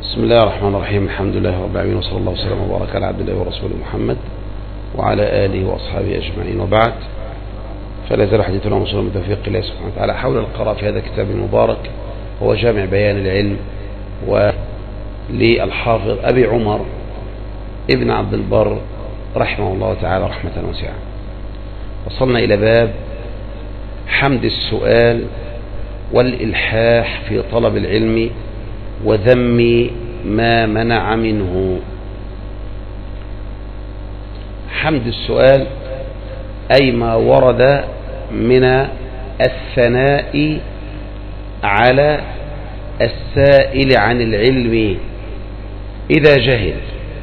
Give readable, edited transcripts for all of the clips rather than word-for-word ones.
بسم الله الرحمن الرحيم. الحمد لله رب العالمين، وصلى الله وسلم وبارك على عبد الله ورسوله محمد وعلى آله وأصحابه أجمعين، وبعد. فلا يزال حديثنا وصول من توفيق الله سبحانه وتعالى حول القراءة في هذا الكتاب المبارك، هو جامع بيان العلم، وللحافظ أبي عمر ابن عبد البر رحمه الله تعالى رحمة واسعة. وصلنا إلى باب حمد السؤال والإلحاح في طلب العلم وذم ما منع منه. حمد السؤال أي ما ورد من الثناء على السائل عن العلم إذا جهل،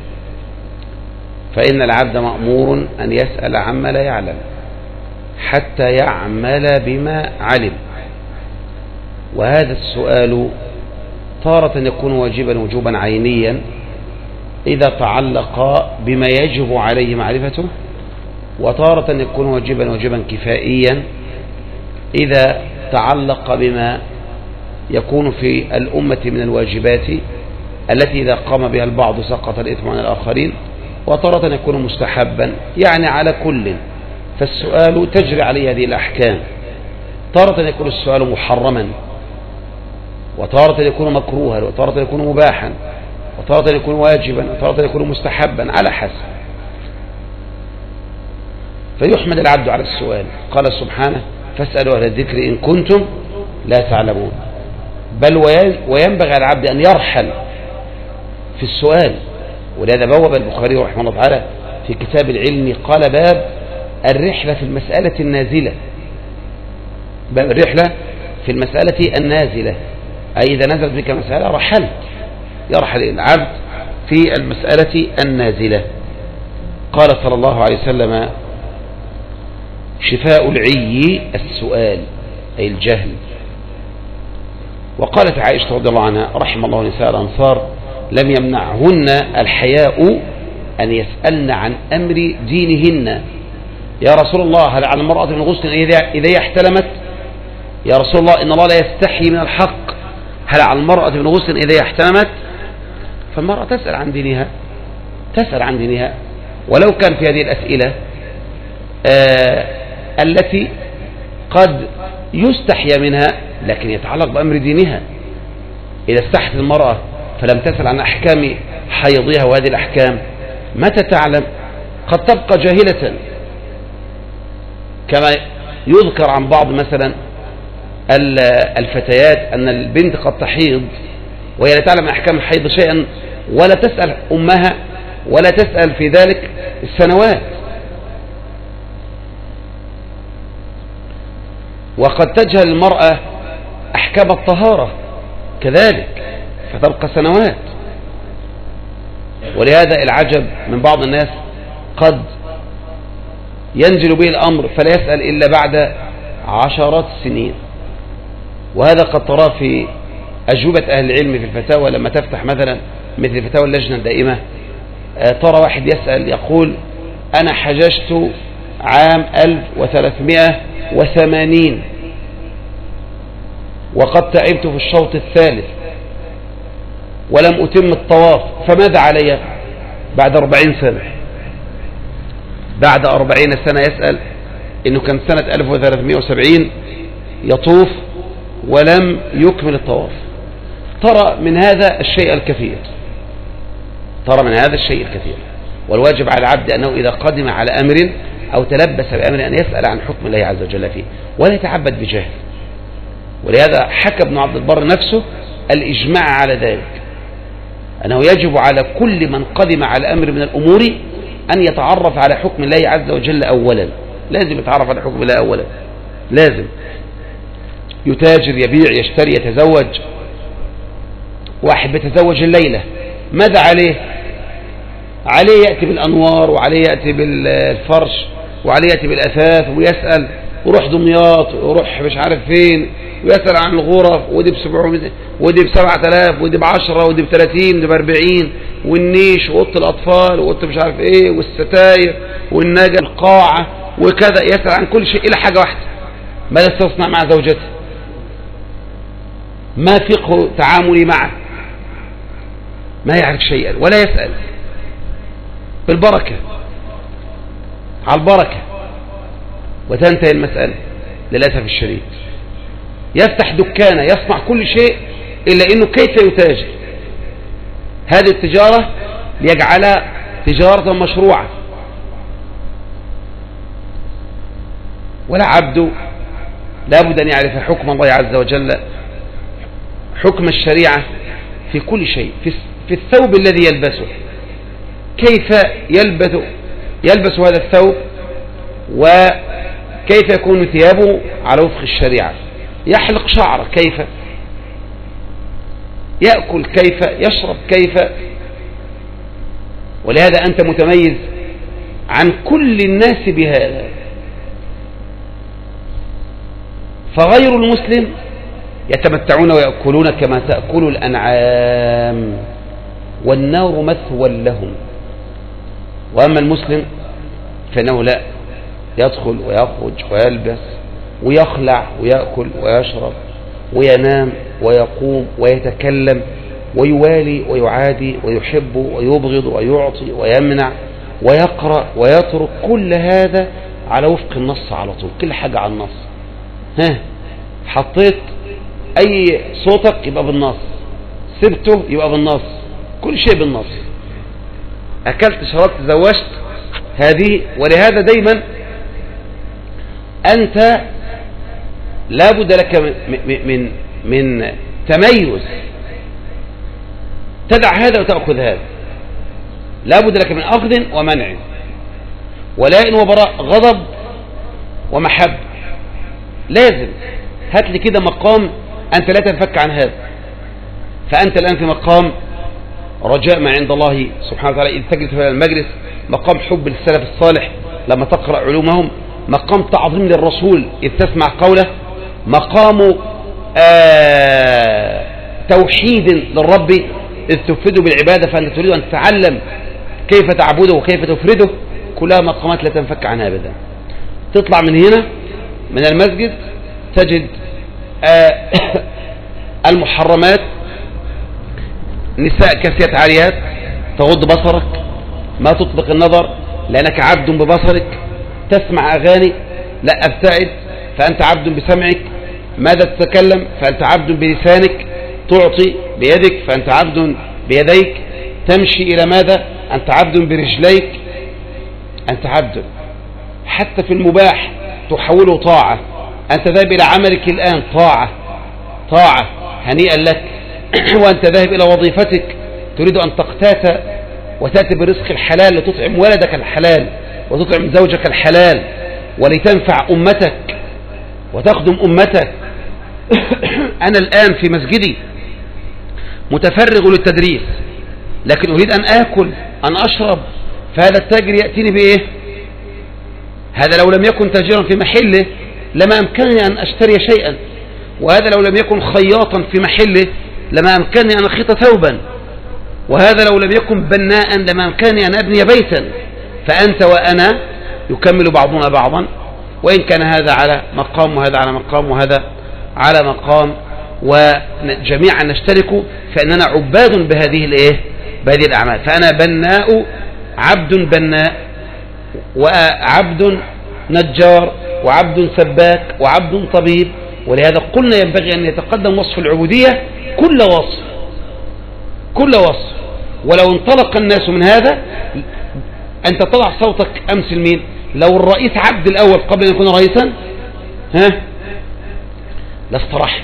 فإن العبد مأمور أن يسأل عما لا يعلم حتى يعمل بما علم، وهذا السؤال تارة يكون واجبا وجوبا عينيا إذا تعلق بما يجب عليه معرفته، وتارة يكون واجبا كفائيا إذا تعلق بما يكون في الأمة من الواجبات التي إذا قام بها البعض سقط الإثم عن الآخرين، وتارة يكون مستحبا، يعني على كل. فالسؤال تجري عليه هذه الأحكام، تارة يكون السؤال محرما، وتارة يكون مكروها، وتارة يكون مباحا، وتارة يكون واجبا، وتارة يكون مستحبا على حسب. فيحمد العبد على السؤال. قال سبحانه: فاسألوا أهل الذكر إن كنتم لا تعلمون. بل وينبغي على العبد أن يرحل في السؤال، ولهذا بوب البخاري رحمه الله تعالى في كتاب العلم قال: باب الرحلة في المسألة النازلة. باب الرحلة في المسألة النازلة، أي إذا نزلت بك مسألة رحلت، يرحل العبد في المسألة النازلة. قال صلى الله عليه وسلم: شفاء العي السؤال، أي الجهل. وقالت عائشة رضي الله عنها: رحم الله نساء الأنصار لم يمنعهن الحياء أن يسألن عن أمر دينهن. يا رسول الله، هل على المرأة من غسل إذا هي احتلمت؟ يا رسول الله، إن الله لا يستحي من الحق، هل على المرأة من غسل إذا هي احتلمت؟ فالمرأة تسأل عن دينها، ولو كان في هذه الأسئلة التي قد يستحيا منها لكن يتعلق بأمر دينها. إذا استحت المرأة فلم تسأل عن أحكام حيضها، وهذه الأحكام متى تعلم؟ قد تبقى جاهلة، كما يذكر عن بعض مثلا الفتيات أن البنت قد تحيض وهي لا تعلم أحكام الحيض شيئا، ولا تسأل أمها، ولا تسأل في ذلك السنوات. وقد تجهل المرأة أحكام الطهارة كذلك، فتبقى سنوات. ولهذا العجب من بعض الناس قد ينزل به الأمر فلا يسأل إلا بعد عشرات السنين. وهذا قد تراه في أجوبة أهل العلم في الفتاوى، لما تفتح مثلا مثل فتاوى اللجنة الدائمة، ترى واحد يسأل يقول: أنا حججت عام 1380 وقد تعبت في الشوط الثالث ولم أتم الطواف، فماذا علي؟ بعد 40 سنة، بعد 40 سنة يسأل إنه كان سنة 1370 يطوف ولم يكمل الطواف. ترى من هذا الشيء الكثير. والواجب على العبد أنه إذا قدم على أمر أو تلبس بأمر أن يسأل عن حكم الله عز وجل فيه، ولا يتعبد بجهل. ولهذا حكى ابن عبد البر نفسه الإجماع على ذلك، أنه يجب على كل من قدم على أمر من الأمور أن يتعرف على حكم الله عز وجل أولا. لازم يتعرف على حكم الله أولا، لازم يتاجر، يبيع، يشتري، يتزوج. واحد بيتزوج الليلة، ماذا عليه؟ عليه يأتي بالأنوار، وعليه يأتي بالفرش، وعليه يأتي بالأثاث، ويسأل، وروح دمياط، وروح مش عارف فين، ويسأل عن الغرف، ودي ب700، ودي ب7000، ودي ب10، ودي ب30، ودي ب40، والنيش، وأوضة الأطفال، وأوضة مش عارف إيه، والستاير، والنجا، القاعة، وكذا. يسأل عن كل شيء إلى حاجة واحدة: ماذا ستصنع مع زوجته؟ ما فقه تعاملي معه؟ ما يعرف شيئا ولا يسأل، بالبركة، على البركة، وتنتهي المسألة للأسف الشديد. يفتح دكانة، يصنع كل شيء إلا إنه كيف يتاجر. هذه التجارة ليجعلها تجارة مشروعة. ولا عبد لابد أن يعرف حكم الله عز وجل، حكم الشريعة في كل شيء، في الثوب الذي يلبسه، كيف يلبس هذا الثوب، وكيف يكون ثيابه على وفق الشريعة. يحلق شعره كيف، يأكل كيف، يشرب كيف. ولهذا أنت متميز عن كل الناس بهذا. فغير المسلم يتمتعون ويأكلون كما تأكل الأنعام، والنار مثوى لهم. وأما المسلم فإنه لا، يدخل ويخرج ويلبس ويخلع ويأكل ويشرب وينام ويقوم ويتكلم ويوالي ويعادي ويحب ويبغض ويعطي ويمنع ويقرأ ويترك، كل هذا على وفق النص على طول، كل حاجة على النص. حطيت أي صوتك يبقى بالنص، سبته يبقى بالنص، كل شيء بالنص. أكلت شربت تزوجت، هذه. ولهذا دايما أنت لابد لك من تميز، تدع هذا وتأخذ هذا. لابد لك من أخذ ومنع، ولاء وبراء، غضب ومحب. لازم هات لي كده مقام أنت لا تنفك عن هذا. فأنت الآن في مقام رجاء ما عند الله سبحانه وتعالى إذ تجلس في المجلس، مقام حب للسلف الصالح لما تقرأ علومهم، مقام تعظيم للرسول إذ تسمع قوله، مقام توحيد للرب إذ تفرده بالعبادة، فأنت تريد أن تتعلم كيف تعبده وكيف تفرده. كلها مقامات لا تنفك عنها أبدا. تطلع من هنا من المسجد تجد المحرمات، نساء كاسيات عاريات، تغض بصرك، ما تطلق النظر لأنك عبد ببصرك. تسمع أغاني، لا أبتعد، فأنت عبد بسمعك. ماذا تتكلم؟ فأنت عبد بلسانك. تعطي بيدك، فأنت عبد بيديك. تمشي إلى ماذا؟ أنت عبد برجليك، أنت عبد. حتى في المباح تحوله طاعة. أنت ذاهب إلى عملك الآن طاعة، طاعة، هنيئا لك. وأنت ذاهب إلى وظيفتك تريد أن تقتات وتأتي برزق الحلال لتطعم ولدك الحلال وتطعم زوجك الحلال ولتنفع أمتك وتخدم أمتك. أنا الآن في مسجدي متفرغ للتدريس، لكن أريد أن آكل، أن أشرب، فهذا التاجر يأتيني بإيه؟ هذا لو لم يكن تاجرا في محله لما أمكنني أن أشتري شيئا، وهذا لو لم يكن خياطا في محله لما أمكنني أن أخيط ثوبا، وهذا لو لم يكن بناء لما أمكنني أن أبني بيتا. فأنت وأنا يكمل بعضنا بعضا، وإن كان هذا على مقام وهذا على مقام وهذا على مقام، وجميعا نشترك فإننا عباد بهذه الأعمال. فأنا بناء، عبد بناء، وعبد نجار، وعبد سباك، وعبد طبيب. ولهذا قلنا ينبغي أن يتقدم وصف العبودية كل وصف، كل وصف. ولو انطلق الناس من هذا، أنت تضع صوتك أمثل مين؟ لو الرئيس عبد الأول قبل أن يكون رئيسا لاستراح.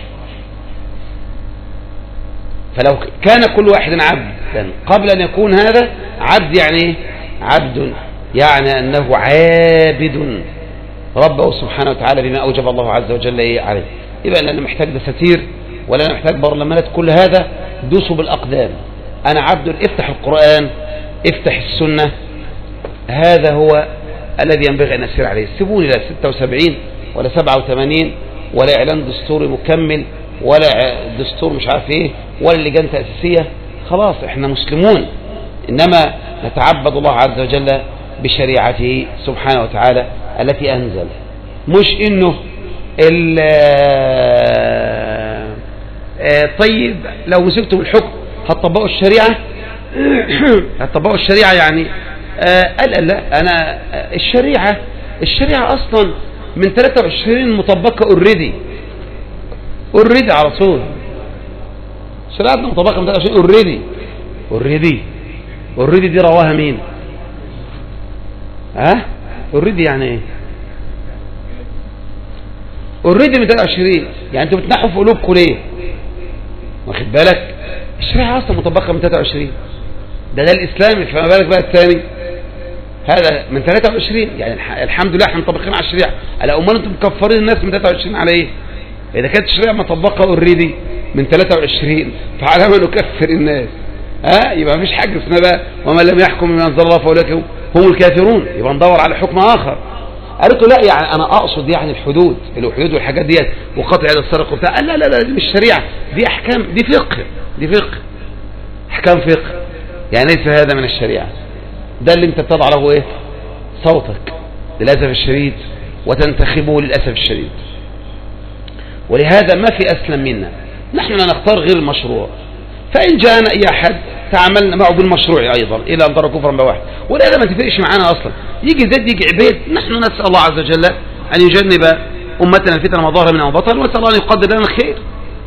فلو كان كل واحد عبدا قبل أن يكون هذا عبد، يعني عبد يعني أنه عابد ربه سبحانه وتعالى بما أوجب الله عز وجل عليه. يبقى لأنه محتاج دساتير ولا محتاج برلمانات، كل هذا دوسوا بالأقدام. أنا عبد، افتح القرآن، افتح السنة، هذا هو الذي ينبغي أن نسير عليه. سيبوني لا 76 ولا 87 ولا إعلان دستوري مكمل ولا دستور مش عارف إيه ولا لجان تأسيسية. خلاص احنا مسلمون، إنما نتعبد الله عز وجل بشريعته سبحانه وتعالى التي أنزل. مش إنه طيب لو مسكتوا بالحكم هتطبقوا الشريعة، هتطبقوا الشريعة يعني قال لا أنا الشريعة أصلا من 23 مطبقة اوريدي على طول. شريعتنا مطبقة من 23 اوريدي دي رواها مين؟ اوريدي يعني ايه؟ اوريدي من 23 يعني انتوا بتنحوا في قلوبكم ليه؟ واخد بالك؟ الشريعة اصلا مطبقة من 23 ده الاسلامي، فما بالك بقى الثاني هذا من 23 يعني الحمد لله احنا مطبقين على الشريعة. على امال انتم مكفرين الناس من 23 على ايه؟ اذا كانت الشريعة مطبقة اوريدي من 23 فعلى ما نكفر الناس يبقى مفيش حاجة اسمها بقى ومن لم يحكم بما انزل الله فاولئك هم الكافرون، يبقى ندور على حكم اخر. قالت له لا يعني انا اقصد يعني الحدود والحاجات ديت وقطع يد السرقه وبتاع. لا دي مش شريعه، دي احكام، دي فقه احكام فقه، يعني ليس هذا من الشريعه. ده اللي انت بتضع له ايه؟ صوتك للاسف الشديد وتنتخبه للاسف الشديد. ولهذا ما في اسلم منا، نحن لا نختار غير المشروع، فان جاءنا اي احد تعاملنا معه بالمشروع ايضا الى ان ترى كفرا بواحد، ولا ما تفرقش معانا اصلا. يجي زيد يجي عبيد، نحن نسال الله عز وجل ان يجنب امتنا الفتن ما ظهر منها وبطن، ونسال الله ان يقدر لنا الخير،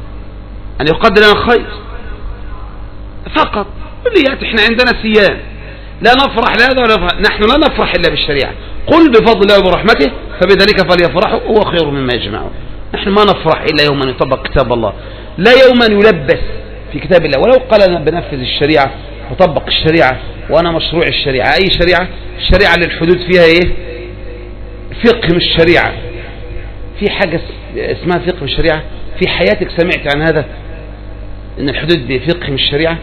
فقط. كليات احنا عندنا سيان لا نفرح لهذا ولا نفرح، نحن لا نفرح الا بالشريعه. قل بفضل الله وبرحمته فبذلك فليفرحوا هو خير مما يجمعون. نحن ما نفرح الا يوما يطبق كتاب الله، لا يوما يلبس في كتاب الله. ولو قال انا بنفذ الشريعه وطبق الشريعه وانا مشروع الشريعه، اي شريعه؟ الشريعه اللي الحدود فيها ايه؟ فقه من الشريعه. في حاجه اسمها فقه من الشريعه؟ في حياتك سمعت عن هذا ان الحدود بفقه من الشريعه؟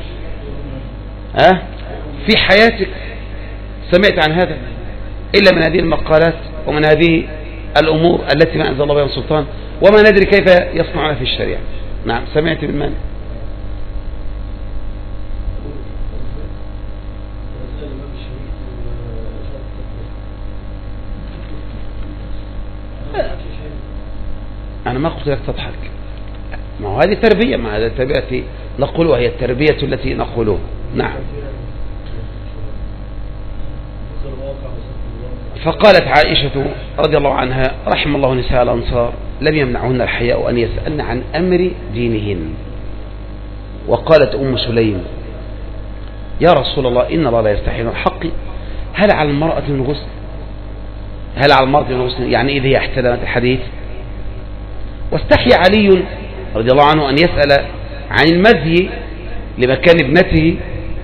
في حياتك سمعت عن هذا الا من هذه المقالات ومن هذه الامور التي ما انزل الله بها من سلطان وما ندري كيف يصنعون في الشريعه. نعم سمعت بالمعنى. أنا ما قلت لك تضحك، ما هو هذه تربية، ما هذه التربية التي نقولها هي التربية التي نقولها. نعم. فقالت عائشة رضي الله عنها رحم الله نساء الأنصار لم يمنعهن الحياء أن يسألن عن أمر دينهن. وقالت أم سليم يا رسول الله إن الله لا يستحي من الحق، هل على المرأة من غسل؟ يعني إذا هي احتلمت الحديث. واستحي علي رضي الله عنه أن يسأل عن المذي لمكان ابنة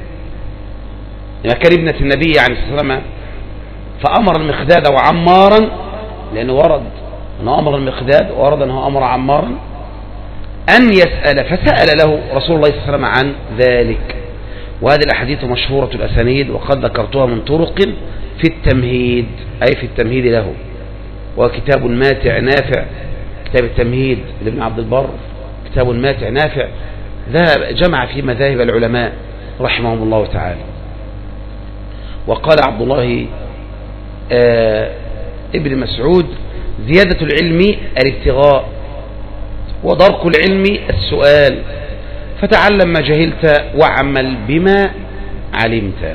النبي عليه الصلاة والسلام، فأمر المقداد وعمارا، لأنه ورد أنه أمر المقداد وورد أنه أمر عمارا أن يسأل، فسأل له رسول الله صلى الله عليه وسلم عن ذلك. وهذه الأحاديث مشهورة الأسانيد وقد ذكرتها من طرق في التمهيد، أي في التمهيد له، وكتاب ماتع نافع، كتاب التمهيد لابن عبد البر كتاب ماتع نافع، ذهب جمع في مذاهب العلماء رحمهم الله تعالى. وقال عبد الله ابن مسعود زيادة العلم الابتغاء ودرك العلم السؤال، فتعلم ما جهلت واعمل بما علمت.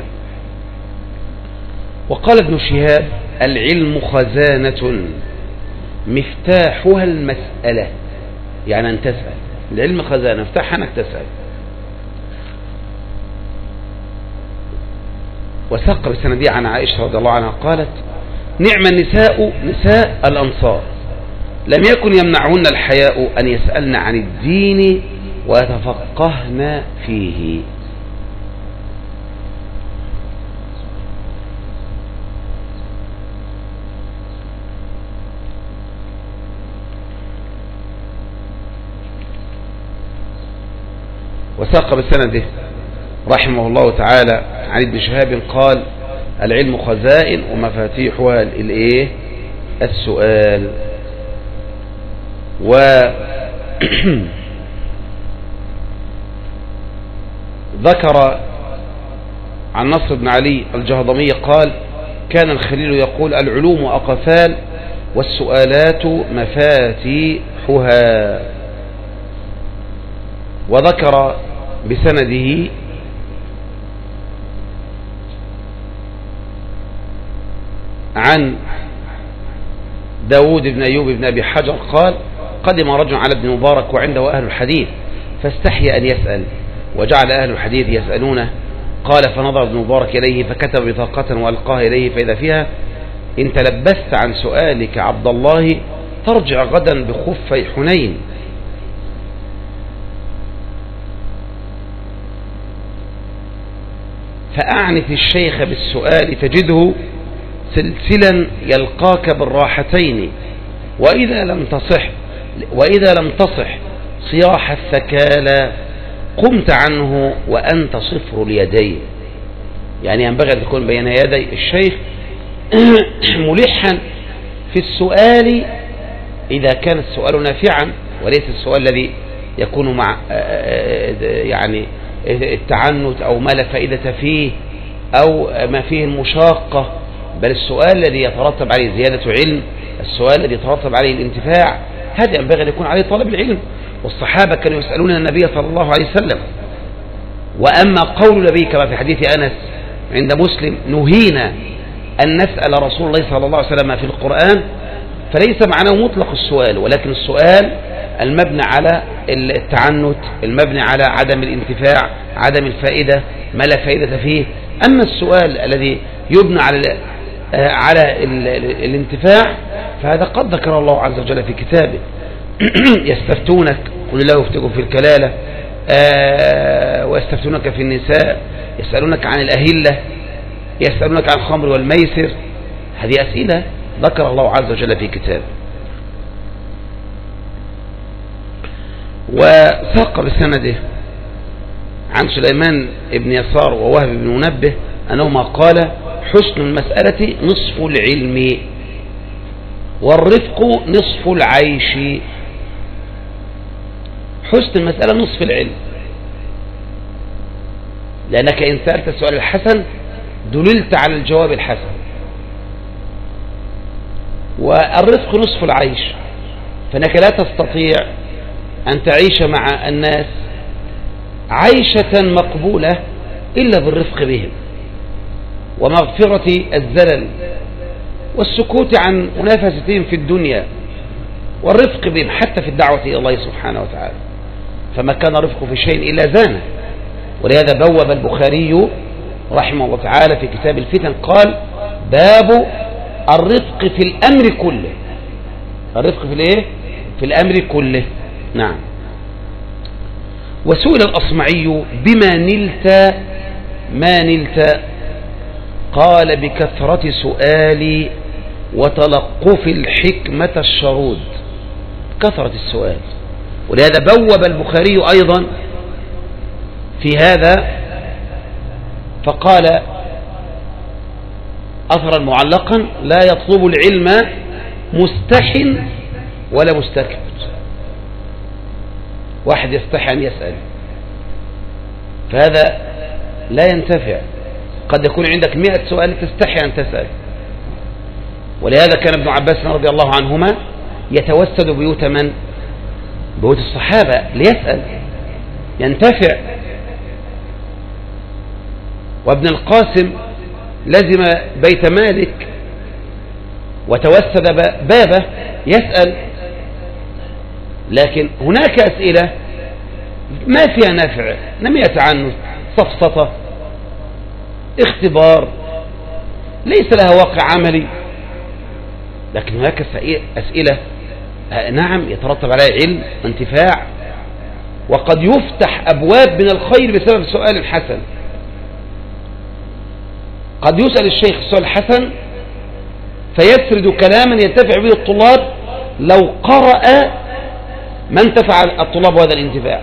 وقال ابن شهاب العلم خزانة مفتاحها المسألة، يعني أن تسأل. العلم خزانة مفتاحها أنك تسأل. وساق بسندية عن عائشة رضي الله عنها قالت نعم النساء نساء الأنصار لم يكن يمنعهن الحياء أن يسألن عن الدين ويتفقهن فيه. وساق بسنده رحمه الله تعالى عن ابن شهاب قال العلم خزائن ومفاتيحها الايه؟ السؤال. وذكر عن نصر بن علي الجهضمي قال كان الخليل يقول العلوم أقفال والسؤالات مفاتيحها. وذكر بسنده عن داود بن أيوب بن أبي حجر قال قدم رجل على ابن مبارك وعنده أهل الحديث فاستحي أن يسأل وجعل أهل الحديث يسألونه. قال فنظر ابن مبارك إليه فكتب بطاقة وألقاها إليه فإذا فيها إن تلبست عن سؤالك عبد الله ترجع غدا بخفي حنين. فأعنت الشيخ بالسؤال تجده سلسلا يلقاك بالراحتين وإذا لم تصح صياح الثكالى قمت عنه وأنت صفر اليدين. يعني ينبغي أن تكون بين يدي الشيخ ملحا في السؤال إذا كان السؤال نافعا وليس السؤال الذي يكون مع يعني التعنت أو ما لا فائدة فيه أو ما فيه المشاقة، بل السؤال الذي يترتب عليه زيادة علم، السؤال الذي يترتب عليه الانتفاع، هذا ينبغي أن يكون عليه طالب العلم. والصحابة كانوا يسألون النبي صلى الله عليه وسلم. وأما قول النبي كما في حديث أنس عند مسلم نهينا أن نسأل رسول الله صلى الله عليه وسلم في القرآن، فليس معناه مطلق السؤال، ولكن السؤال المبنى على التعنت، المبنى على عدم الانتفاع، عدم الفائدة، ما لا فائدة فيه. أما السؤال الذي يبنى على الانتفاع فهذا قد ذكر الله عز وجل في كتابه. يستفتونك قل الله يفتيكم في الكلالة ويستفتونك في النساء، يسألونك عن الأهلة، يسألونك عن الخمر والميسر. هذه أسئلة ذكر الله عز وجل في كتابه. وساق بسنده عن سليمان بن يسار ووهب بن منبه أنهما قال حسن المسألة نصف العلم والرفق نصف العيش. حسن المسألة نصف العلم، لأنك إن سألت السؤال الحسن دللت على الجواب الحسن. والرفق نصف العيش، فإنك لا تستطيع أن تعيش مع الناس عيشة مقبولة إلا بالرفق بهم ومغفرة الزلل والسكوت عن منافستهم في الدنيا والرفق بهم حتى في الدعوة إلى الله سبحانه وتعالى. فما كان رفق في شيء إلا زانه. ولهذا بوب البخاري رحمه الله تعالى في كتاب الفتن قال باب الرفق في الأمر كله. الرفق في الايه؟ في الأمر كله. نعم. وسئل الأصمعي بما نلت ما نلت قال بكثرة سؤالي وتلقف الحكمة الشرود. كثرة السؤال. ولهذا بوب البخاري أيضا في هذا فقال أثرا معلقا لا يطلب العلم مستح ولا مستكبر. واحد يستحي أن يسأل فهذا لا ينتفع. قد يكون عندك 100 سؤال تستحي أن تسأل. ولهذا كان ابن عباس رضي الله عنهما يتوسد بيوت من؟ بيوت الصحابة ليسأل ينتفع. وابن القاسم لزم بيت مالك وتوسد بابه يسأل. لكن هناك أسئلة ما فيها نافع، لم يتعنت، صفصطة، اختبار، ليس لها واقع عملي. لكن هناك أسئلة نعم يترتب عليها علم وانتفاع، وقد يفتح أبواب من الخير بسبب سؤال الحسن. قد يسأل الشيخ السؤال الحسن فيسرد كلاما ينتفع به الطلاب لو قرأ ما انتفع الطلاب هذا الانتفاع.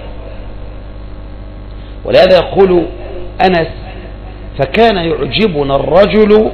ولهذا يقول أنس فكان يعجبنا الرجل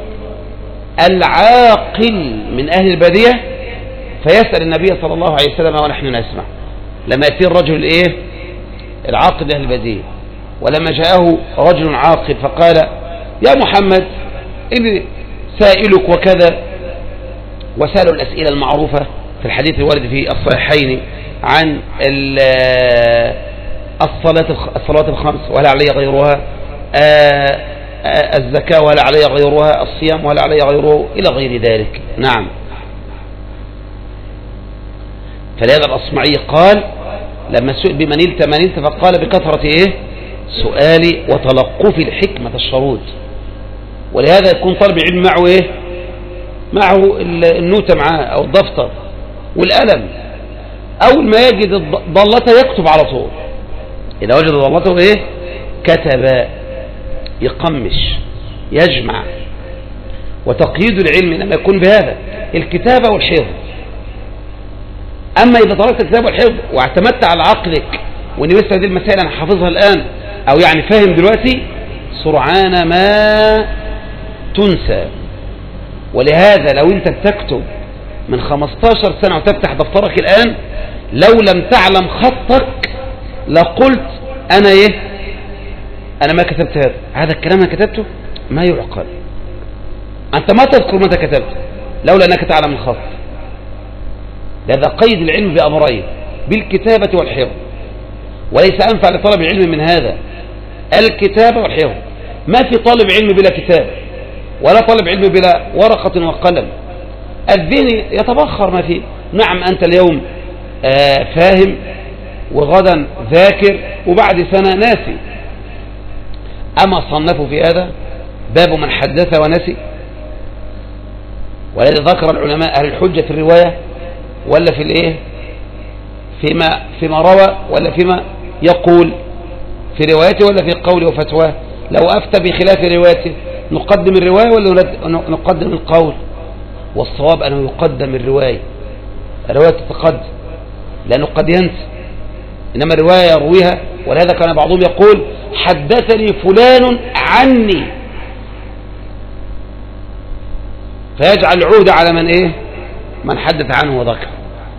العاقل من أهل البادية فيسأل النبي صلى الله عليه وسلم ونحن نسمع. لما يأتي الرجل العاقل من أهل البادية، ولما جاءه رجل عاقل فقال يا محمد إني سائلك وكذا، وسألوا الأسئلة المعروفة في الحديث الوارد في الصحيحين عن الصلاة الخمس وهل علي غيرها، الزكاة ولا علي غيرها، الصيام ولا علي غيره، إلى غير ذلك. نعم. فلهذا الأصمعي قال لما سئل بما نلت ما نلت فقال بكثرة إيه؟ سؤالي وتلقف الحكمة الشرود. ولهذا يكون طالب العلم معه إيه؟ معه النوتة معاه أو الدفتر والقلم، أول ما يجد ضلته يكتب على طول. إذا وجد ضلته إيه؟ كتب، يقمش، يجمع. وتقييد العلم لما يكون بهذا الكتابة والحفظ. أما إذا تركت الكتابة والحفظ واعتمدت على عقلك وإن بس هذه المسائل أنا حافظها الآن أو يعني فاهم دلوقتي، سرعان ما تنسى. ولهذا لو أنت بتكتب من 15 سنة وتفتح دفترك الآن، لو لم تعلم خطك لقلت أنا إيه؟ أنا ما كتبت هذا الكلام، أنا كتبته ما يعقل. أنت ما تذكر متى كتبت لولا أنك تعلم الخط. لذا قيد العلم بأمرين، بالكتابة والحفظ. وليس أنفع لطلب العلم من هذا الكتابة والحفظ. ما في طالب علم بلا كتابة ولا طالب علم بلا ورقة وقلم. الذهن يتبخر ما فيه. نعم أنت اليوم فاهم وغدا ذاكر وبعد سنة ناسي. أما صنفوا في هذا باب من حدث ونسي. ولذا ذكر العلماء هل الحجة في الرواية ولا في الايه؟ فيما روى ولا فيما يقول؟ في روايته ولا في قوله وفتواه؟ لو أفتى بخلاف روايته نقدم الرواية ولا نقدم القول؟ والصواب أنه يقدم الرواية تتقدم، لأنه قد ينسى، إنما الرواية يرويها. ولهذا كان بعضهم يقول حدثني فلان عني، فيجعل العهد على من ايه؟ من حدث عنه وذكر.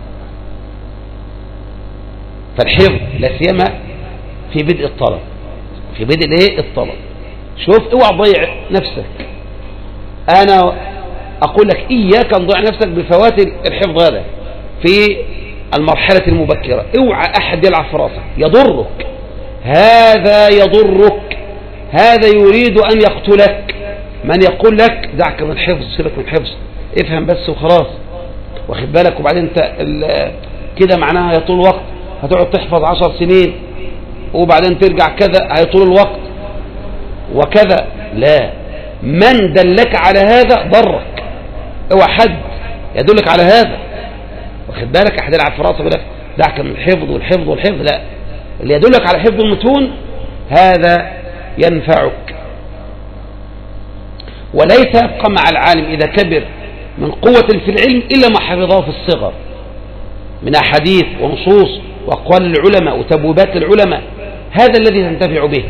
فالحفظ لا سيما في بدء الطلب، في بدء الايه؟ الطلب. شوف اوعى تضيع نفسك. انا اقول لك اياك ان تضيع نفسك بفوات الحفظ هذا في المرحلة المبكرة. اوعى احد يلعب في راسك، يضرك، هذا يضرك، هذا يريد ان يقتلك. من يقول لك دعك من الحفظ، سيبك من الحفظ، افهم بس وخلاص، واخد بالك، وبعدين انت كده معناها هيطول الوقت، هتقعد تحفظ 10 سنين وبعدين ترجع كذا، هيطول الوقت وكذا. لا، من دلك على هذا ضرك. اوعى حد يدلك على هذا، واخد بالك، احد يلعب في راسه يقول لك دعك من الحفظ والحفظ والحفظ. لا، اللي يدلك على حفظ المتون هذا ينفعك. وليس يبقى مع العالم إذا كبر من قوة في العلم إلا ما حفظه في الصغر من أحاديث ونصوص وأقوال العلماء وتبويبات العلماء. هذا الذي تنتفع به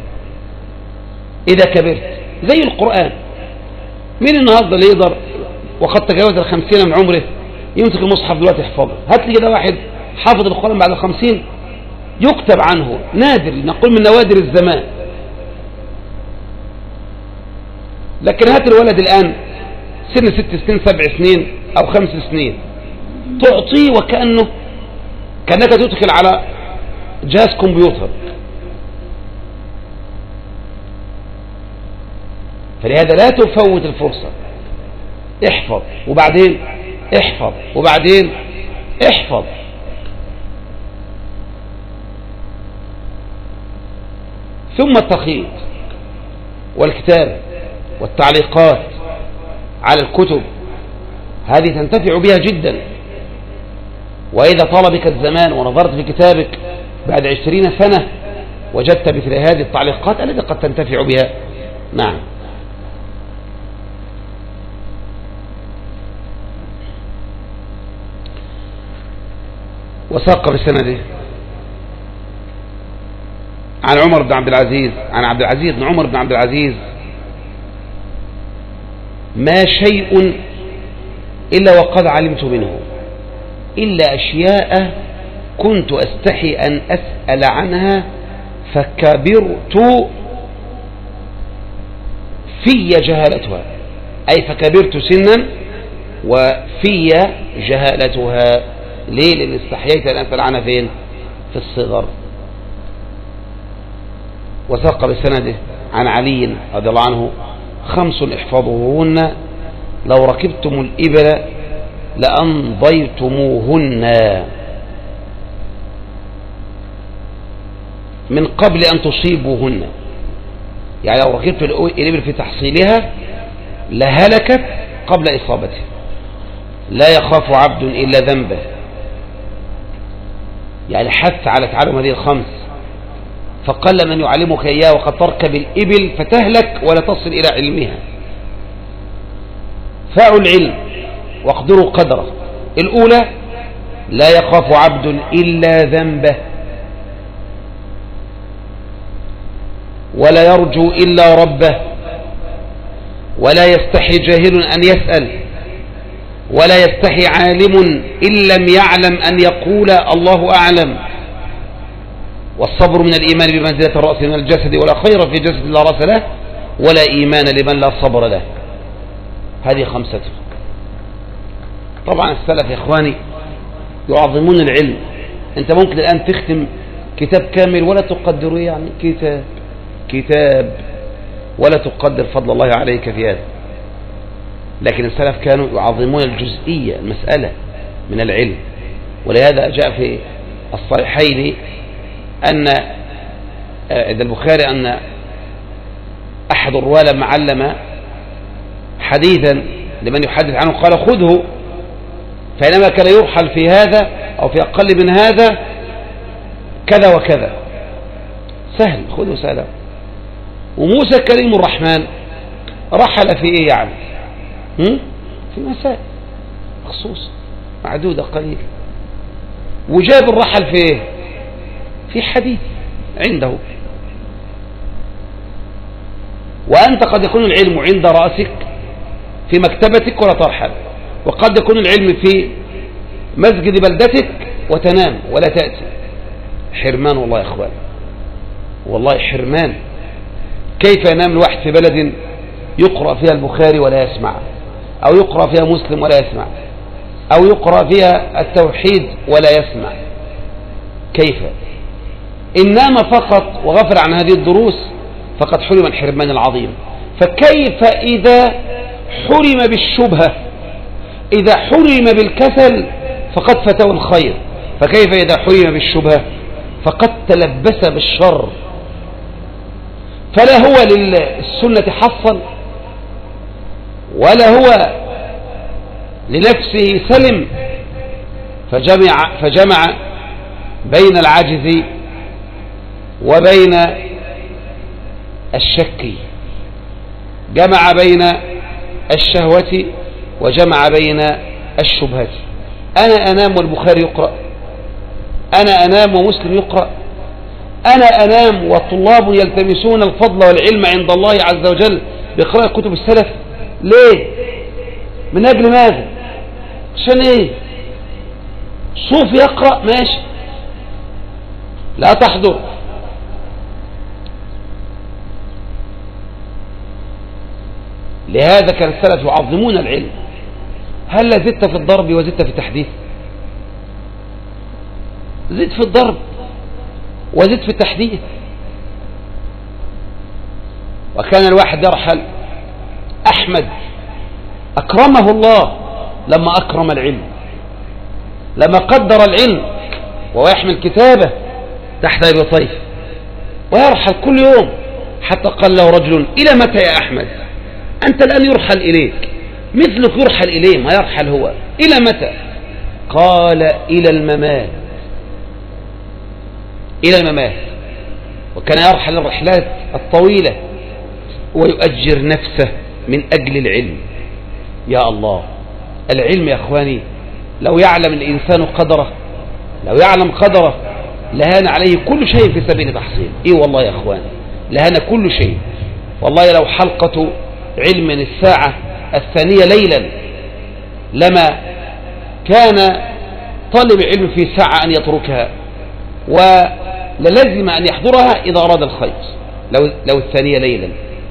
إذا كبرت. زي القرآن، مين النهاردة اللي يقدر وقد تجاوز 50 من عمره يمسك المصحف دلوقتي يحفظه؟ هات لي كده واحد حافظ القرآن بعد 50 يكتب عنه، نادر، نقول من نوادر الزمان. لكن هات الولد الآن سن 6 سنين 7 سنين أو 5 سنين تعطيه وكأنك تدخل على جهاز كمبيوتر. فلهذا لا تفوت الفرصة. احفظ وبعدين احفظ وبعدين احفظ. ثم التخييط والكتابة والتعليقات على الكتب، هذه تنتفع بها جدا. وإذا طال بك الزمان ونظرت في كتابك بعد 20 سنة وجدت مثل هذه التعليقات التي قد تنتفع بها. نعم. وساق بالسند عن عمر بن عبد العزيز، عن عبد العزيز بن عمر بن عبد العزيز: ما شيء إلا وقد علمت منه إلا أشياء كنت أستحي أن أسأل عنها فكبرت في جهالتها، أي فكبرت سنا وفي جهالتها. ليه؟ لأن استحييت أن أسأل عنها فين؟ في الصغر. وساق بسنده عن علي رضي الله عنه: 5 احفظوهن لو ركبتم الإبل لأمضيتموهن من قبل أن تصيبوهن. يعني لو ركبت الإبل في تحصيلها لهلكت قبل إصابتها. لا يخاف عبد إلا ذنبه، يعني حث على تعلم هذه ال5، فقل من يعلمك إياه وقد تركب الإبل فتهلك ولا تصل إلى علمها. فاعوا العلم واقدروا قدره. الأولى: لا يخاف عبد إلا ذنبه، ولا يرجو إلا ربه، ولا يستحي جاهل أن يسأل، ولا يستحي عالم إن لم يعلم أن يقول الله أعلم. والصبر من الإيمان بمنزلة الرأس من الجسد، ولا خير في جسد لا رأس له، ولا إيمان لمن لا صبر له. هذه 5. طبعا السلف يا إخواني يعظمون العلم. أنت ممكن الآن تختم كتاب كامل ولا تقدر، يعني كتاب ولا تقدر فضل الله عليك في هذا. لكن السلف كانوا يعظمون الجزئية، المسألة من العلم. ولهذا جاء في الصحيحين أن عند البخاري أن أحد الرواة لما علم حديثا لمن يحدث عنه قال: خذه، فإنما كان يرحل في هذا أو في أقل من هذا كذا وكذا. سهل، خذه سهلا. وموسى كريم الرحمن رحل في إيه يعني؟ في مسائل خصوص معدودة قليل. وجاب الرحل في إيه؟ في حديث عنده. وأنت قد يكون العلم عند رأسك في مكتبتك ولا ترحل، وقد يكون العلم في مسجد بلدتك وتنام ولا تأتي. حرمان والله يا إخوان، والله حرمان. كيف ينام الواحد في بلد يقرأ فيها البخاري ولا يسمع، أو يقرأ فيها مسلم ولا يسمع، أو يقرأ فيها التوحيد ولا يسمع؟ كيف؟ إن نام فقط وغفل عن هذه الدروس فقد حرم الحرمان العظيم. فكيف إذا حرم بالشبهة؟ إذا حرم بالكسل فقد فتوى الخير، فكيف إذا حرم بالشبهة؟ فقد تلبس بالشر. فلا هو للسنة حصل، ولا هو لنفسه سلم، فجمع بين العجز وبين الشك، جمع بين الشهوة وجمع بين الشبهة. أنا أنام والبخاري يقرأ، أنا أنام ومسلم يقرأ، أنا أنام والطلاب يلتمسون الفضل والعلم عند الله عز وجل بقراءة كتب السلف. ليه؟ من أجل ماذا؟ عشان إيه؟ صوف يقرأ ماشي، لا تحضر. لهذا كان السلف يعظمون العلم. هل زدت في الضرب وزدت في التحديث؟ زدت في الضرب وزدت في التحديث. وكان الواحد يرحل. أحمد أكرمه الله لما أكرم العلم، لما قدر العلم وهو يحمل كتابه تحت أبي طيف ويرحل كل يوم، حتى قال له رجل: إلى متى يا أحمد؟ أنت الآن يرحل إليك، مثلك يرحل إليه، ما يرحل هو، إلى متى؟ قال: إلى الممات. إلى الممات. وكان يرحل الرحلات الطويلة ويؤجر نفسه من أجل العلم. يا الله، العلم يا أخواني لو يعلم الإنسان قدره، لو يعلم قدره لهان عليه كل شيء في سبيل تحصيل. إيه والله يا أخواني، لهان كل شيء. والله لو حلقة علم الساعة 2 ليلا لما كان طالب علم في ساعة أن يتركها، وللزم أن يحضرها إذا أراد الخير لو 2 ليلا.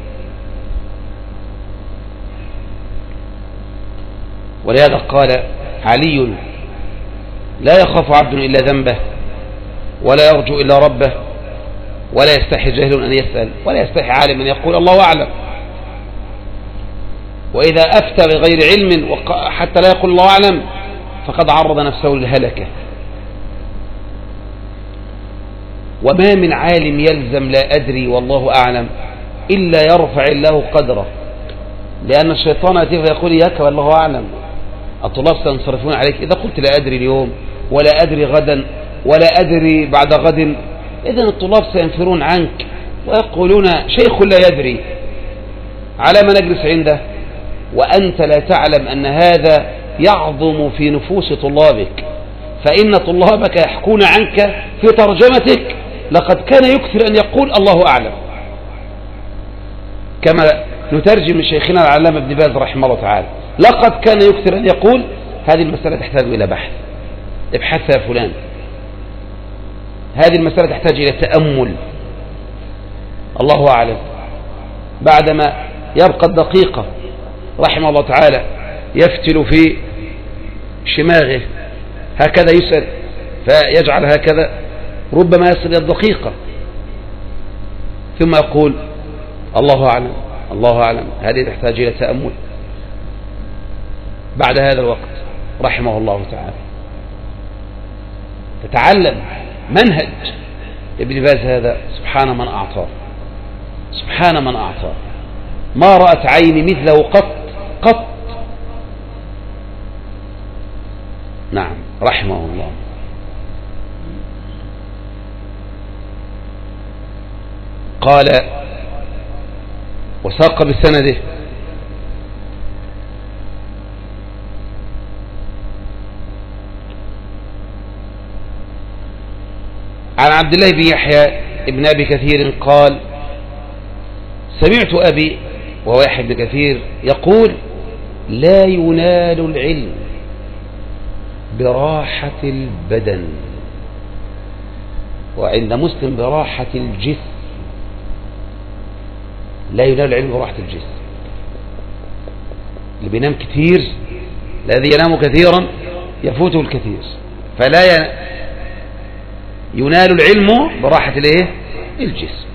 ولهذا قال علي: لا يخاف عبد إلا ذنبه، ولا يرجو إلا ربه، ولا يستحي جاهل أن يسأل، ولا يستحي عالم أن يقول الله أعلم. وإذا أفتى بغير علم حتى لا يقول الله أعلم فقد عرض نفسه للهلكة. وما من عالم يلزم لا أدري والله أعلم إلا يرفع الله قدره، لأن الشيطان يأتي فيقول إياك والله أعلم. الطلاب سينصرفون عليك إذا قلت لا أدري اليوم ولا أدري غدا ولا أدري بعد غد، إذن الطلاب سينفرون عنك ويقولون شيخ لا يدري، على ما نجلس عنده؟ وأنت لا تعلم أن هذا يعظم في نفوس طلابك، فإن طلابك يحكون عنك في ترجمتك لقد كان يكثر أن يقول الله أعلم، كما نترجم لشيخنا العلامة ابن باز رحمه الله تعالى، لقد كان يكثر أن يقول هذه المسألة تحتاج إلى بحث، ابحث يا فلان، هذه المسألة تحتاج إلى تأمل، الله أعلم. بعدما يبقى الدقيقة رحمه الله تعالى يفتل في شماغه هكذا يسأل فيجعل هكذا، ربما يصل إلى الدقيقة ثم يقول الله أعلم الله أعلم. هذه تحتاج إلى تأمل. بعد هذا الوقت رحمه الله تعالى تتعلم منهج ابن باز هذا. سبحان من أعطاه، سبحان من أعطاه، ما رأت عيني مثله قط. نعم رحمه الله. قال وساق بسنده عن عبد الله بن يحيى ابن أبي كثير قال سمعت أبي وهو يحيى بن كثير يقول لا ينال العلم براحة البدن، وعند مسلم براحة الجسم. لا ينال العلم براحة الجسم. اللي بينام كثير، الذي ينام كثيرا يفوته الكثير، فلا ينال العلم براحة الايه؟ الجسم.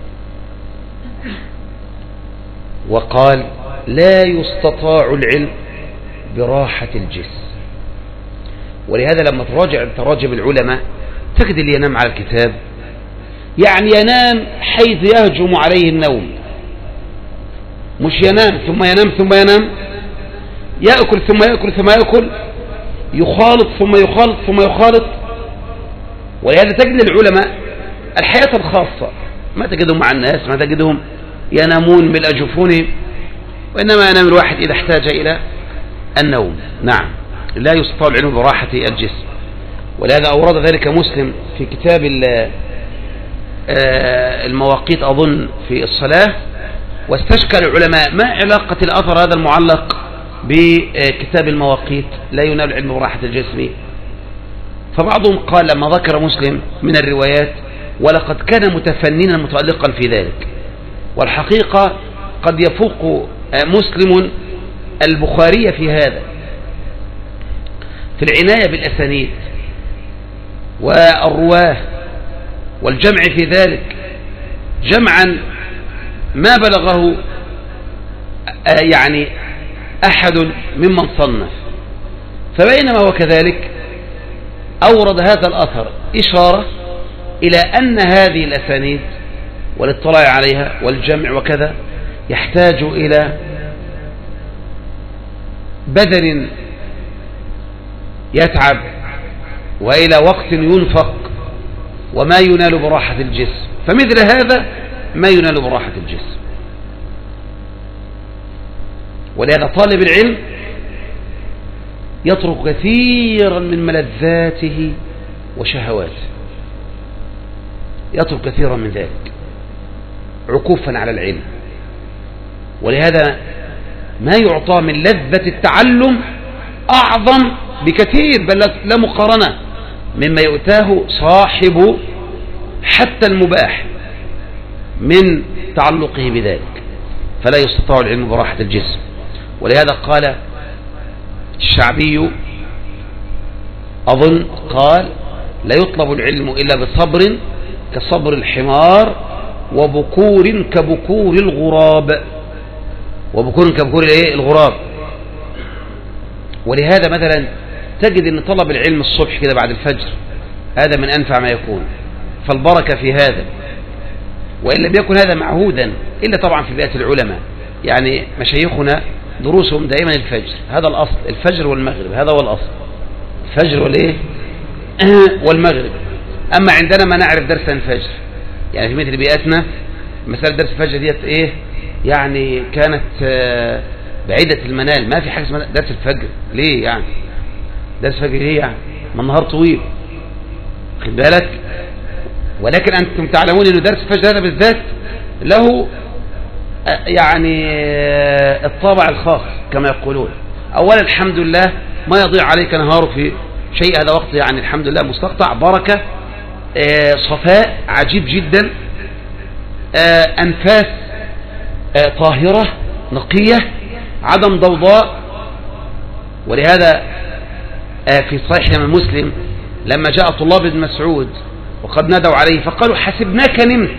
وقال لا يستطاع العلم براحة الجسم. ولهذا لما تراجم العلماء تجد اللي ينام على الكتاب يعني ينام حيث يهجم عليه النوم، مش ينام ثم ينام ثم ينام، يأكل ثم يأكل ثم يأكل، يخالط ثم يخالط ثم يخالط. ولهذا تجد العلماء الحياة الخاصة ما تجدهم مع الناس، ما تجدهم ينامون ملء جفونهم، وإنما ينام الواحد إذا احتاج إلى النوم. نعم لا يستطاع العلم براحة الجسم. ولهذا أورد ذلك مسلم في كتاب المواقيت أظن في الصلاة، واستشكل العلماء ما علاقة الأثر هذا المعلق بكتاب المواقيت لا ينال العلم براحة الجسم. فبعضهم قال لما ذكر مسلم من الروايات ولقد كان متفننا متألقا في ذلك، والحقيقة قد يفوق مسلم البخاري في هذا، في العناية بالأسانيد والرواه والجمع في ذلك جمعا ما بلغه يعني أحد ممن صنف. فبينما هو كذلك أورد هذا الأثر إشارة إلى أن هذه الأسانيد والاطلاع عليها والجمع وكذا يحتاج إلى بدن يتعب وإلى وقت ينفق وما ينال براحة الجسم، فمثل هذا ما ينال براحة الجسم. ولهذا طالب العلم يترك كثيرا من ملذاته وشهواته، يترك كثيرا من ذلك عكوفا على العلم. ولهذا ما يعطى من لذة التعلم أعظم بكثير، بل لا مقارنة مما يؤتاه صاحب حتى المباح من تعلقه بذلك. فلا يستطاع العلم براحة الجسم. ولهذا قال الشعبي أظن قال لا يطلب العلم إلا بصبر كصبر الحمار، وبكور كبكور الغراب، وبكور كبكور الغراب. ولهذا مثلا تجد ان طلب العلم الصبح كده بعد الفجر هذا من انفع ما يكون، فالبركة في هذا. وإن لم يكن هذا معهودا إلا طبعا في بيئة العلماء، يعني مشايخنا دروسهم دائما الفجر، هذا الأصل، الفجر والمغرب، هذا هو الأصل، الفجر والإيه والمغرب. أما عندنا ما نعرف درس الفجر، يعني في مثل بيئتنا مسألة درس الفجر ديت إيه يعني كانت بعيدة المنال، ما في حاجة اسمها درس الفجر. ليه يعني درس الفجر؟ ليه يعني ما النهار طويل، خد بالك. ولكن أنتم تعلمون أن درس الفجر هذا بالذات له يعني الطابع الخاص كما يقولون. أولا الحمد لله ما يضيع عليك نهار في شيء، هذا وقت يعني الحمد لله مستقطع، بركة، صفاء عجيب جدا، أنفاس طاهرة نقية، عدم ضوضاء. ولهذا في صحيح من مسلم لما جاء طلاب ابن مسعود وقد نادوا عليه فقالوا حسبناك نمت،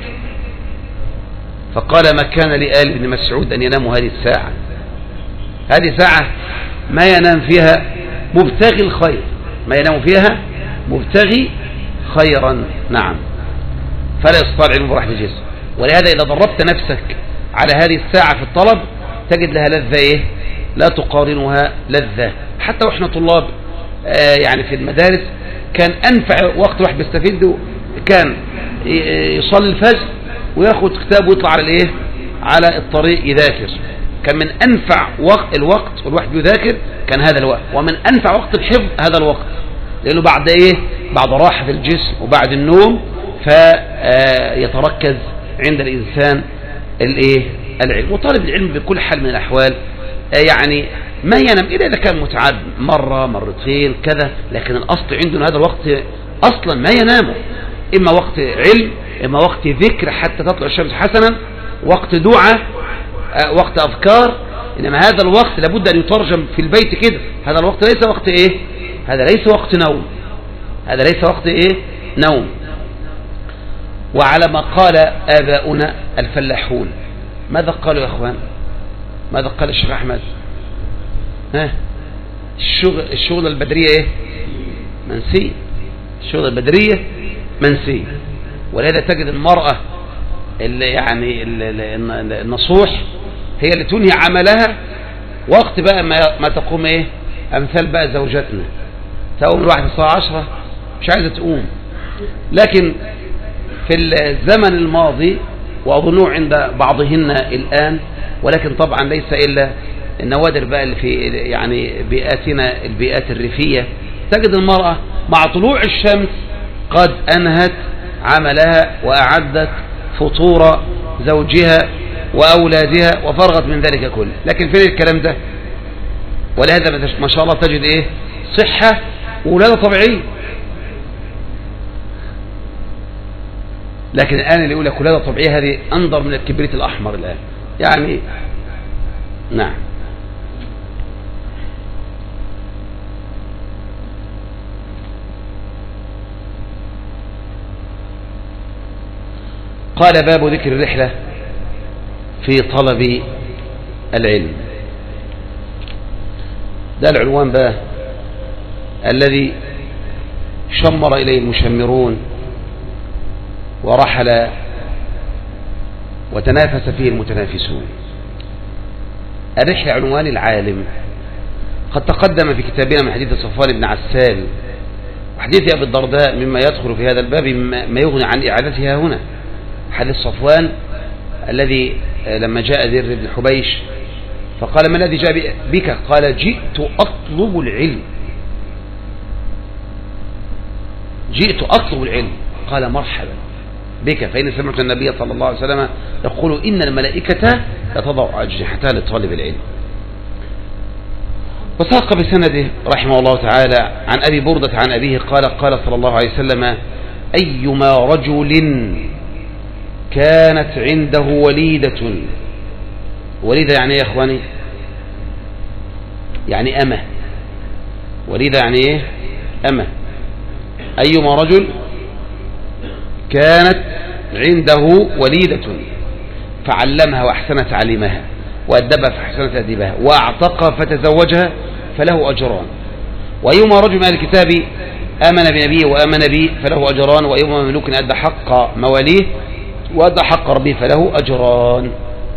فقال ما كان لآل ابن مسعود أن يناموا هذه الساعة، هذه ساعة ما ينام فيها مبتغي الخير، ما ينام فيها مبتغي خيرا. نعم، فلا يستطيع العلم براحة الجسم. ولهذا إذا دربت نفسك على هذه الساعة في الطلب تجد لها لذة إيه لا تقارنها لذة. حتى وإحنا طلاب يعني في المدارس كان أنفع وقت واحد بيستفيده كان يصلي الفجر وياخد كتاب ويطلع على الإيه على الطريق يذاكر. كان من أنفع وقت الوقت والواحد يذاكر كان هذا الوقت، ومن أنفع وقت الحفظ هذا الوقت، لأنه بعد إيه بعد راحة في الجسم وبعد النوم فيتركز عند الإنسان الإيه العلم. وطالب العلم بكل حال من الأحوال يعني ما ينام إلا إذا كان متعب مرة مرتين كذا، لكن الأصل عنده هذا الوقت أصلا ما ينامه، إما وقت علم إما وقت ذكر حتى تطلع الشمس حسنا، وقت دعاء، وقت أذكار. إنما هذا الوقت لابد أن يترجم في البيت كده، هذا الوقت ليس وقت إيه هذا ليس وقت نوم، هذا ليس وقت إيه نوم. وعلى ما قال آباؤنا الفلاحون، ماذا قالوا يا أخوان؟ ماذا قال الشيخ أحمد؟ الشغل البدرية إيه منسي، الشغل البدرية منسي. ولهذا تجد المرأة اللي يعني النصوح هي اللي تنهي عملها وقت بقى ما تقوم إيه أمثال بقى زوجاتنا، تقوم الواحد الساعة 10 مش عايزة تقوم. لكن في الزمن الماضي وأظنه عند بعضهن الآن، ولكن طبعا ليس إلا النوادر بقى اللي في يعني بيئاتنا البيئات الريفية، تجد المرأة مع طلوع الشمس قد أنهت عملها وأعدت فطور زوجها وأولادها وفرغت من ذلك كله. لكن فين الكلام ده؟ ولهذا ما شاء الله تجد إيه صحة وولادة طبيعية. لكن الآن اللي يقول لك ولادة طبيعية هذه أنظر من الكبريت الأحمر الآن يعني. نعم. قال باب ذكر الرحلة في طلب العلم، ده العنوان بقى الذي شمر إليه المشمرون ورحل وتنافس فيه المتنافسون. الرحلة عنوان العالم. قد تقدم في كتابنا من حديث صفوان بن عسال وحديث أبي الدرداء مما يدخل في هذا الباب ما يغني عن إعادتها هنا. حديث صفوان الذي لما جاء ذر بن حبيش فقال ما الذي جاء بك؟ قال جئت أطلب العلم، جئت أطلب العلم. قال مرحبا بك، فإن سمعت النبي صلى الله عليه وسلم يقول إن الملائكة لتضع أجنحتها لطالب العلم. وساق بسنده رحمه الله تعالى عن أبي بردة عن أبيه قال قال صلى الله عليه وسلم أيما رجل كانت عنده وليدة، وليدة يعني ايه يا اخواني؟ يعني أمة، وليدة يعني ايه؟ أمة. أيما رجل كانت عنده وليدة فعلمها وأحسن تعليمها وأدبها فأحسن تأديبها وأعتقها فتزوجها فله أجران. وأيما رجل من أهل الكتاب آمن بنبيه وآمن به فله أجران، وأيما مملوك أدى حق مواليه وأدى حق ربه فله أجران.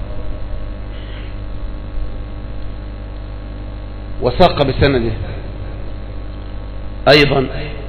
وساق بسنده أيضا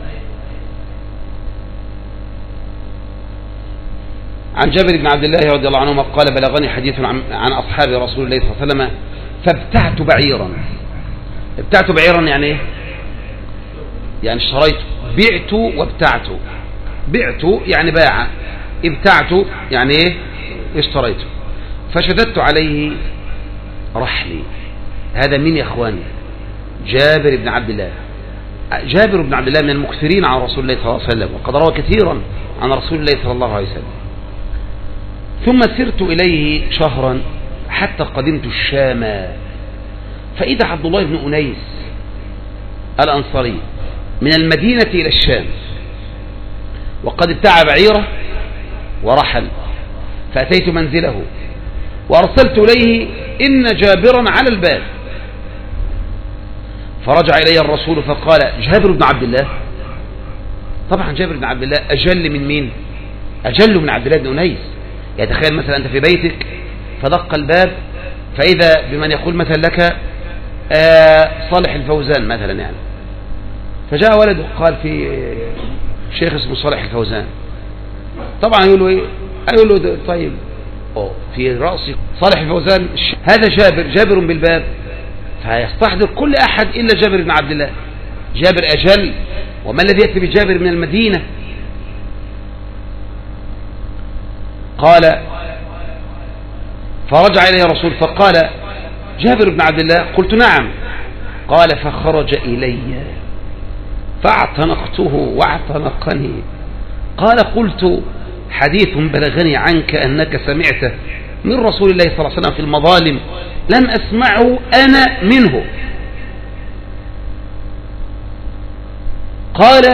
عن جابر بن عبد الله رضي الله عنهما قال بلغني حديث عن أصحاب رسول الله صلى الله عليه وسلم فابتعت بعيرا. ابتعت بعيرا يعني ايه؟ يعني اشتريت. بعت وابتعت. بعت يعني باع، ابتعت يعني ايه؟ اشتريت. فشددت عليه رحلي. هذا مين يا اخواني؟ جابر بن عبد الله. جابر بن عبد الله من المكثرين عن رسول الله صلى الله عليه وسلم، وقد روى كثيرا عن رسول الله صلى الله عليه وسلم. ثم سرت إليه شهرا حتى قدمت الشام، فإذا عبد الله بن أنيس الأنصاري من المدينة إلى الشام وقد ابتاع بعيره ورحل، فأتيت منزله وأرسلت إليه إن جابرا على الباب، فرجع إلي الرسول فقال جابر بن عبد الله. طبعا جابر بن عبد الله أجل من مين؟ أجل من عبد الله بن أنيس. يعني تخيل مثلا أنت في بيتك فدق الباب فإذا بمن يقول مثلا لك صالح الفوزان مثلا، يعني فجاء ولد قال في شيخ اسمه صالح الفوزان. طبعا يقول له ايه؟ يقول له طيب في رأسي صالح الفوزان، هذا جابر بالباب، فيستحضر كل أحد إلا جابر بن عبد الله. جابر أجل، وما الذي يأتي بجابر من المدينة؟ قال فرجع إليه الرسول فقال جابر بن عبد الله؟ قلت نعم. قال فخرج إلي فاعتنقته واعتنقني. قال قلت حديث بلغني عنك أنك سمعته من رسول الله صلى الله عليه وسلم في المظالم لم أسمعه أنا منه. قال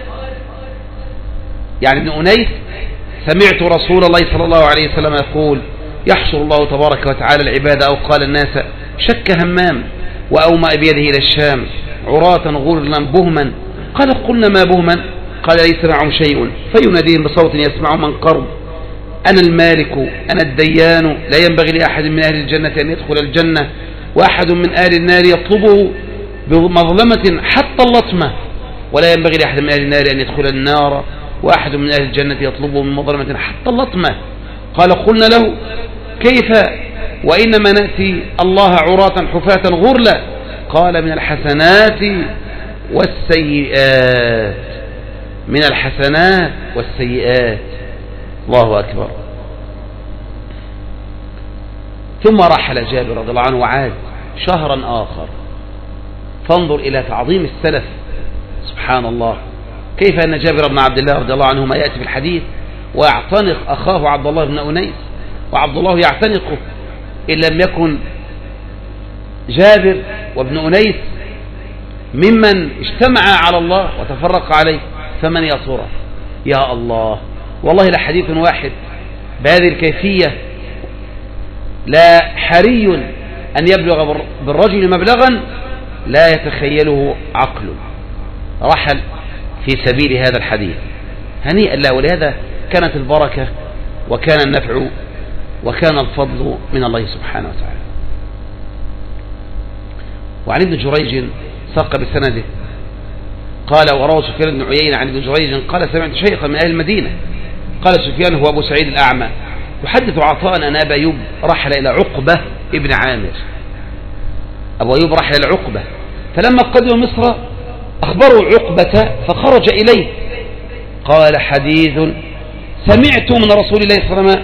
يعني ابن أنيس سمعت رسول الله صلى الله عليه وسلم يقول يحشر الله تبارك وتعالى العباد أو قال الناس شك همام وأومأ بيده إلى الشام عراة غرلا بهما. قال قلنا ما بهما؟ قال ليس معهم شيء فيناديهم بصوت يسمع من قرب أنا المالك أنا الديان لا ينبغي لأحد من أهل الجنة أن يدخل الجنة وأحد من أهل النار يطلبه بمظلمة حتى اللطمة ولا ينبغي لأحد من أهل النار أن يدخل النار وأحد من أهل الجنة يطلبه بمظلمة حتى اللطمة. قال قلنا له كيف وإنما نأتي الله عراة حفاة غرلا؟ قال من الحسنات والسيئات، من الحسنات والسيئات. الله أكبر. ثم رحل جابر رضي الله عنه وعاد شهرا آخر. فانظر إلى تعظيم السلف، سبحان الله، كيف أن جابر بن عبد الله رضي الله عنه ما يأتي بالحديث ويعتنق أخاه عبد الله بن أنيس، وعبد الله يعتنقه. إن لم يكن جابر وابن أنيس ممن اجتمع على الله وتفرق عليه فمن يا ترى؟ يا الله، والله لحديث واحد بهذه الكيفية لا حري أن يبلغ بالرجل مبلغا لا يتخيله عقله. رحل في سبيل هذا الحديث هنيئا له، ولهذا كانت البركة وكان النفع وكان الفضل من الله سبحانه وتعالى. وعن ابن جريج ساق بسنده قال وروى سفيان بن عيينة عن ابن جريج قال سمعت شيخا من أهل المدينة قال سفيان هو أبو سعيد الأعمى يحدث عطاء أن أبا أيوب رحل إلى عقبة ابن عامر. أبو أيوب رحل إلى عقبة، فلما قدم مصر أخبروا عقبة فخرج إليه قال حديث سمعت من رسول الله صلى الله عليه وسلم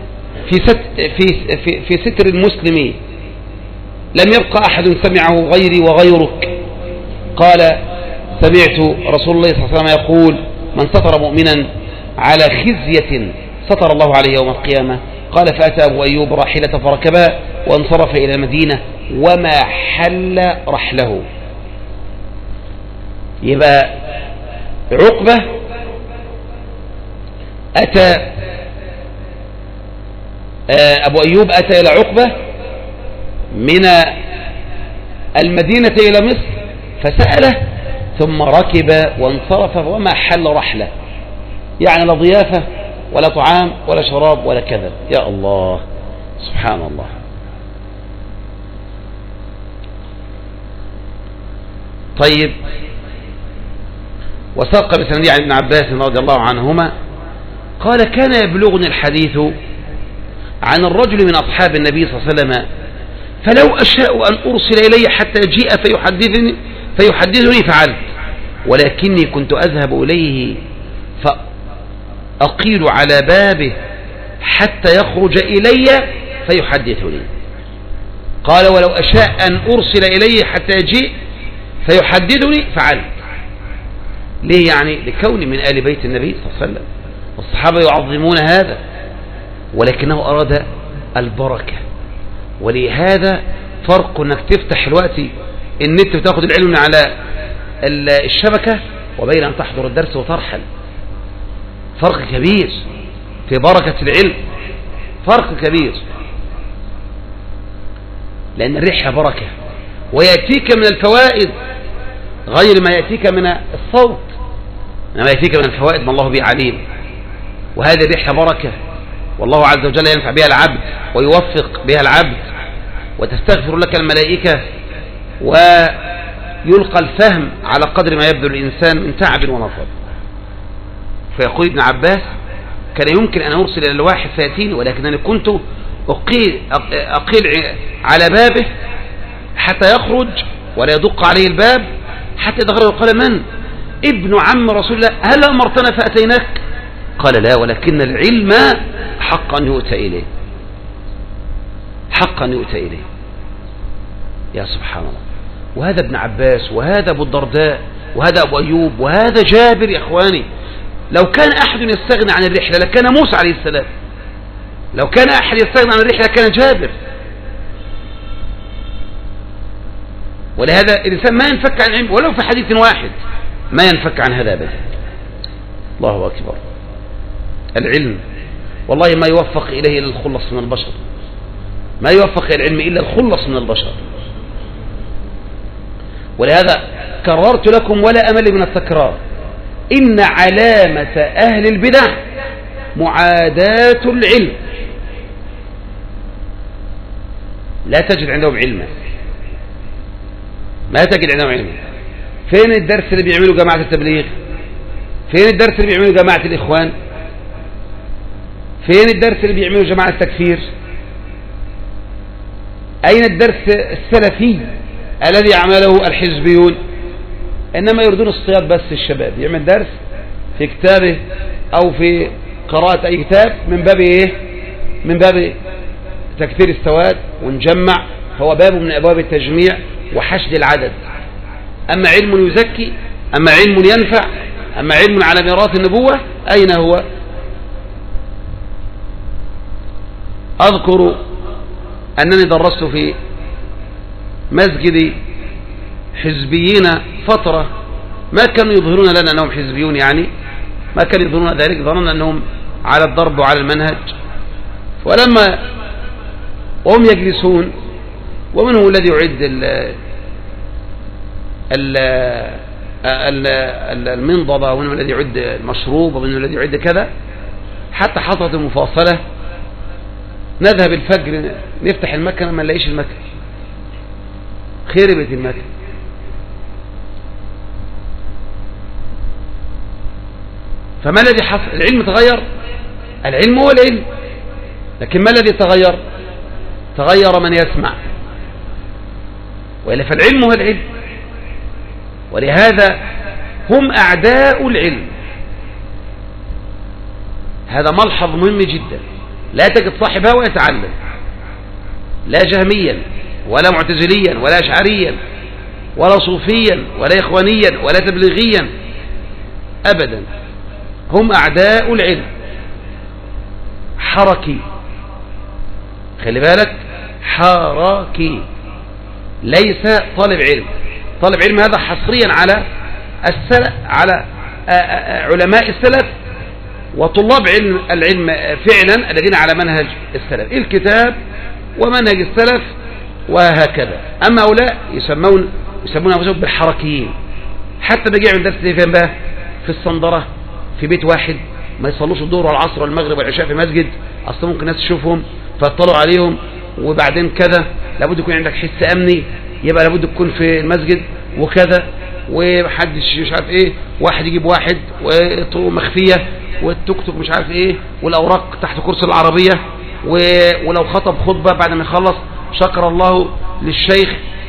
في ستر المسلم لم يبقى أحد سمعه غيري وغيرك. قال سمعت رسول الله صلى الله عليه وسلم يقول من ستر مؤمنا على خزية ستر الله عليه يوم القيامة. قال فأتى أبو أيوب راحلة فركبها وانصرف إلى المدينة وما حل رحله. يبقى عقبة أتى أبو أيوب أتى إلى عقبة من المدينة إلى مصر فسأله ثم ركب وانصرف وما حل رحلة، يعني لا ضيافة ولا طعام ولا شراب ولا كذا. يا الله سبحان الله. طيب، وساق بسند عن ابن عباس رضي الله عنهما قال كان يبلغني الحديث عن الرجل من أصحاب النبي صلى الله عليه وسلم فلو أشاء أن أرسل إليه حتى يجيء فيحدثني فعلت، ولكني كنت أذهب إليه فأقيل على بابه حتى يخرج إلي فيحدثني. قال ولو أشاء أن أرسل إليه حتى يجيء فيحدثني فعلت. ليه؟ يعني لكوني من آل بيت النبي صلى الله عليه وسلم والصحابة يعظمون هذا، ولكنه أراد البركة. ولهذا فرق انك تفتح الوقت النت وتاخد العلم من على الشبكة وبين ان تحضر الدرس وترحل. فرق كبير في بركة العلم، فرق كبير، لأن الرحلة بركة ويأتيك من الفوائد غير ما يأتيك من الصوت، ما يأتيك من الفوائد ما الله به عليم. وهذه الرحلة بركة، والله عز وجل ينفع بها العبد ويوفق بها العبد، وتستغفر لك الملائكة ويلقى الفهم على قدر ما يبذل الإنسان من تعب ونصب. فيقول ابن عباس كان يمكن أن أرسل إلى الواحد فيأتيني، ولكنني كنت أقيل على بابه حتى يخرج ولا يدق عليه الباب حتى يدخل وقال من؟ ابن عم رسول الله، هل أمرتنا فأتيناك؟ قال لا، ولكن العلم حقا يؤتى إليه، حقا يؤتى إليه. يا سبحان الله. وهذا ابن عباس، وهذا أبو الدرداء، وهذا أبو أيوب، وهذا جابر. يا إخواني، لو كان أحد يستغنى عن الرحلة لكان موسى عليه السلام، لو كان أحد يستغنى عن الرحلة كان جابر. ولهذا الإنسان ما ينفك عن علم ولو في حديث واحد، ما ينفك عن هذا أبدا. الله أكبر. العلم والله ما يوفق إليه إلا الخلص من البشر، ما يوفق العلم إلا الخلص من البشر. ولهذا كررت لكم ولا أمل من التكرار، إن علامة أهل البدع معاداة العلم، لا تجد عندهم علما، ما تجد عندهم علما. فين الدرس اللي بيعملوا جماعة التبليغ؟ فين الدرس اللي بيعملوا جماعة الإخوان؟ فين الدرس اللي بيعملوا جماعة التكفير؟ أين الدرس السلفي الذي عمله الحزبيون؟ إنما يريدون اصطياد بس الشباب، يعمل درس في كتابه أو في قراءة أي كتاب من باب إيه؟ من باب تكثير السواد ونجمع، هو باب من أبواب التجميع وحشد العدد. أما علم يزكي، أما علم ينفع، أما علم على ميراث النبوة، أين هو؟ أذكر أنني درست في مسجد حزبيين فترة، ما كانوا يظهرون لنا أنهم حزبيون، يعني ما كانوا يظهرون ذلك، ظننا أنهم على الضرب وعلى المنهج. ولما هم يجلسون ومنهم الذي يعد المنضبة، ومنهم الذي يعد المشروب، ومنهم الذي يعد كذا، حتى حصلت المفاصلة. نذهب الفجر نفتح المكنة ما نلاقيش المكنة، خربت المكنة. فما الذي حصل؟ العلم تغير، العلم هو العلم، لكن ما الذي تغير؟ تغير من يسمع، وإلا فالعلم هو العلم. ولهذا هم أعداء العلم. هذا ملحظ مهم جدا، لا تجد صاحب هوى يتعلم، لا جهميا ولا معتزليا ولا أشعريا ولا صوفيا ولا إخوانيا ولا تبليغيا أبدا. هم أعداء العلم، حركي، خلي بالك، حركي، ليس طالب علم. طالب علم هذا حصريا على السلف، على علماء السلف وطلاب العلم فعلا الذين على منهج السلف، الكتاب ومنهج السلف وهكذا. أما هؤلاء يسمون أنفسهم بالحركيين، حتى بيجي يعمل درس فين بقى؟ في الصندرة، في بيت واحد، ما يصلوش الظهر والعصر والمغرب والعشاء في مسجد، أصلا ممكن الناس تشوفهم فيطلعوا عليهم، وبعدين كذا لابد يكون عندك حس أمني، يبقى لابد تكون في المسجد وكذا، ومحدش مش عارف ايه، واحد يجيب واحد وطرق مخفية والتوك توك مش عارف ايه، والأوراق تحت كرسي العربية، ولو خطب خطبة بعد ما يخلص شكر الله للشيخ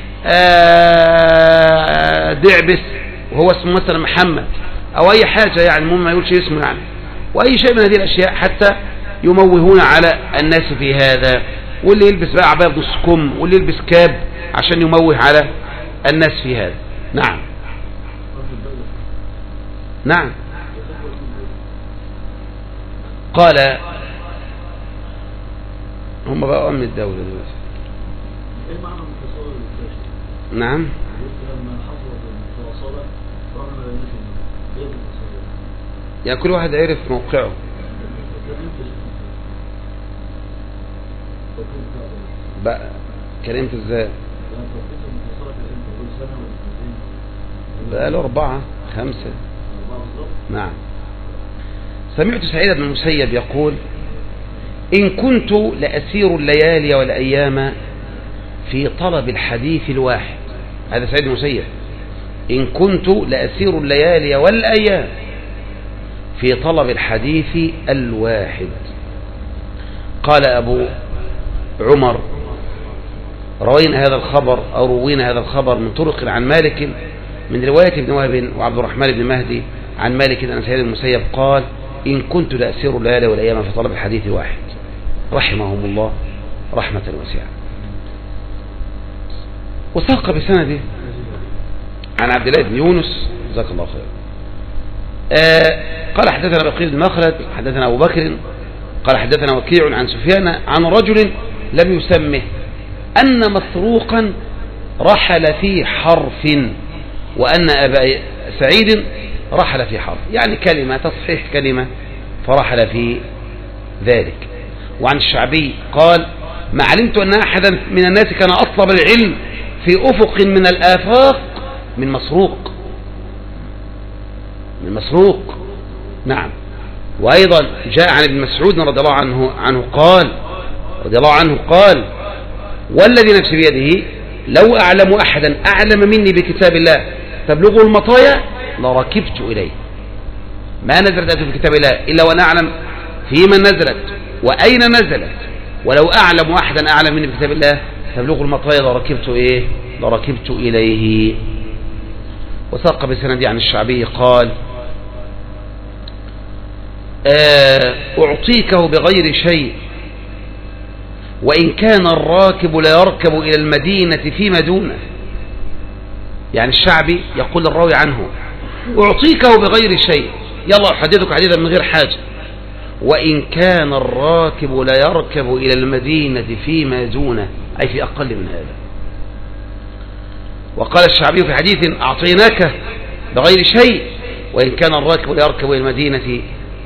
دعبس وهو اسمه مثلا محمد او اي حاجة، يعني المهم ما يقولش اسمه يعني، واي شيء من هذه الاشياء حتى يموهون على الناس في هذا. واللي يلبس بقى عباية بنص كم، واللي يلبس كاب عشان يموه على الناس في هذا. نعم نعم. قال هم بقى أمن الدولة دلوقتي. نعم. يعني كل واحد عرف موقعه. بقى كلمت ازاي؟ بقى له 4 5. نعم. سمعت سعيد بن المسيب يقول: إن كنت لأسير الليالي والأيام في طلب الحديث الواحد. هذا سعيد بن المسيب: إن كنت لأسير الليالي والأيام في طلب الحديث الواحد. قال أبو عمر: روينا هذا الخبر من طرق عن مالك من رواية ابن وهب وعبد الرحمن بن مهدي عن مالك أن سعيد بن المسيب قال: إن كنت لأسير الليالي والأيام في طلب الحديث واحد. رحمهم الله رحمة واسعة. وساق بسنده عن عبد الله بن يونس جزاك الله خير قال: حدثنا بقيل بن مخلد حدثنا أبو بكر قال: حدثنا وكيع عن سفيان عن رجل لم يسمه أن مسروقا رحل في حرف، وأن أبا سعيد رحل في حرف، يعني كلمة تصحيح كلمة فرحل في ذلك. وعن الشعبي قال: ما علمت أن أحدا من الناس كان أطلب العلم في أفق من الآفاق من مسروق. نعم. وأيضا جاء عن ابن مسعود رضي الله عنه قال: والذي نفسي بيده لو أعلم أحدا أعلم مني بكتاب الله تبلغه المطايا لركبت إليه. ما نزلت في كتاب الله إلا وأنا أعلم فيما نزلت وأين نزلت، ولو أعلم أحدا أعلم مني بكتاب الله تبلغه المطايا لركبت إليه. وساق بسندي عن الشعبي قال: أعطيكه بغير شيء وإن كان الراكب لا يركب إلى المدينة فيما دونه. يعني الشعبي يقول الراوي عنه: أعطيكه بغير شيء، يلا أحدثك حديثا من غير حاجة، وإن كان الراكب لا يركب إلى المدينة فيما دونه، أي في أقل من هذا. وقال الشعبي في حديث: أعطيناك بغير شيء وإن كان الراكب لا يركب إلى المدينة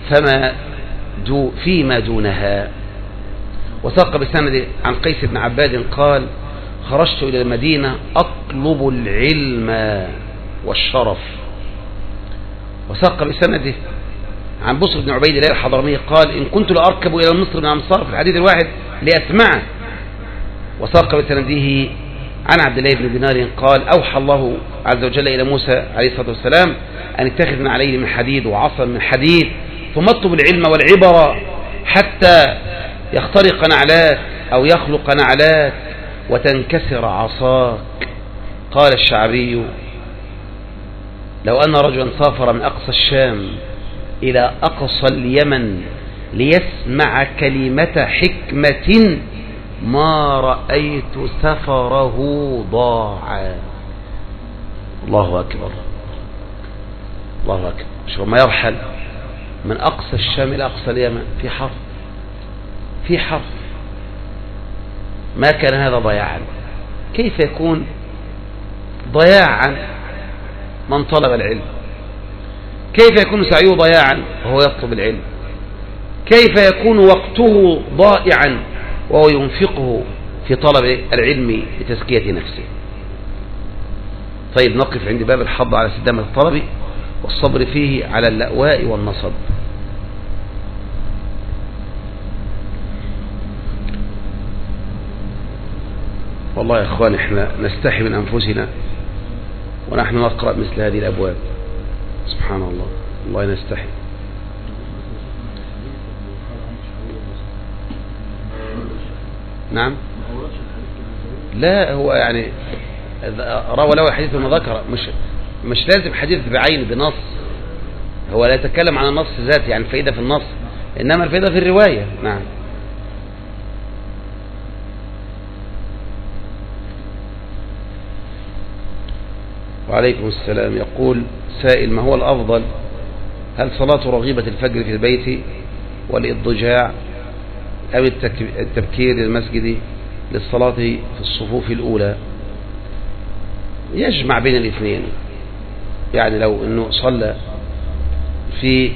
فيما دونها. وساق بسند عن قيس بن عباد قال: خرجت إلى المدينة أطلب العلم والشرف. وساق بسنده عن بصر بن عبيد الله الحضرمي قال: إن كنت لأركب إلى مصر من أمصار في الحديث الواحد لأسمعه. وساق بسنده عن عبد الله بن دينار قال: أوحى الله عز وجل إلى موسى عليه الصلاة والسلام أن اتخذ من عليه من حديد وعصا من حديد، ثم اطلب العلم والعبر حتى يخترق نعلاك أو يخلق نعلاك وتنكسر عصاك. قال الشعبي: لو أن رجلا سافر من أقصى الشام إلى أقصى اليمن ليسمع كلمة حكمة ما رأيت سفره ضاعا. الله أكبر الله أكبر. شو ما يرحل من أقصى الشام إلى أقصى اليمن في حرف ما كان هذا ضياعا. كيف يكون ضياعا من طلب العلم؟ كيف يكون سعيه ضياعا وهو يطلب العلم؟ كيف يكون وقته ضائعا وهو ينفقه في طلب العلم لتزكية نفسه؟ طيب نقف عند باب الحظ على استدامة الطلب والصبر فيه على اللأواء والنصب. والله يا اخوان احنا نستحي من انفسنا ونحن نقرأ مثل هذه الابواب، سبحان الله، والله نستحي. نعم، لا هو يعني روى له حديث ما ذكر، مش لازم حديث بعين بنص، هو لا يتكلم عن النص ذاته يعني الفائدة في النص، إنما الفائدة في الرواية. نعم. وعليكم السلام. يقول سائل: ما هو الأفضل، هل صلاة رغيبة الفجر في البيت والاضطجاع أو التبكير للمسجد للصلاة في الصفوف الأولى؟ يجمع بين الاثنين، يعني لو أنه صلى في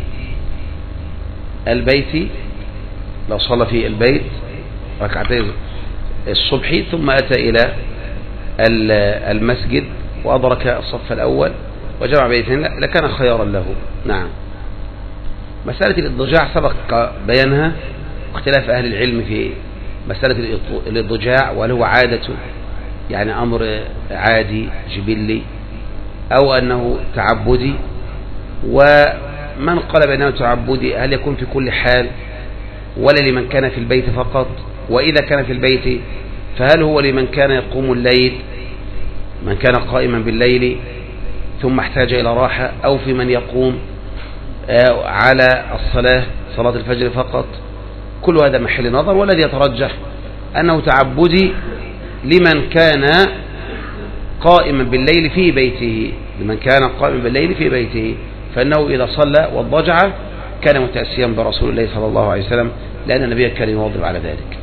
البيت، لو صلى في البيت ركعتين الصبح ثم أتى إلى المسجد وأدرك الصف الأول وجمع بين الاثنين لكان خيارا له. نعم. مسألة الاضطجاع سبق بيانها واختلاف أهل العلم في مسألة الاضطجاع، وهل هو عادة يعني أمر عادي جبلي أو أنه تعبدي، ومن قال بأنه تعبدي هل يكون في كل حال ولا لمن كان في البيت فقط؟ وإذا كان في البيت فهل هو لمن كان يقوم الليل، من كان قائما بالليل ثم احتاج إلى راحة، أو في من يقوم على صلاة الفجر فقط؟ كل هذا محل نظر، والذي يترجح أنه تعبدي لمن كان قائما بالليل في بيته، لمن كان قائما بالليل في بيته، فإنه إذا صلى واضطجع كان متأسيا برسول الله صلى الله عليه وسلم، لأن النبي كان يواظب على ذلك.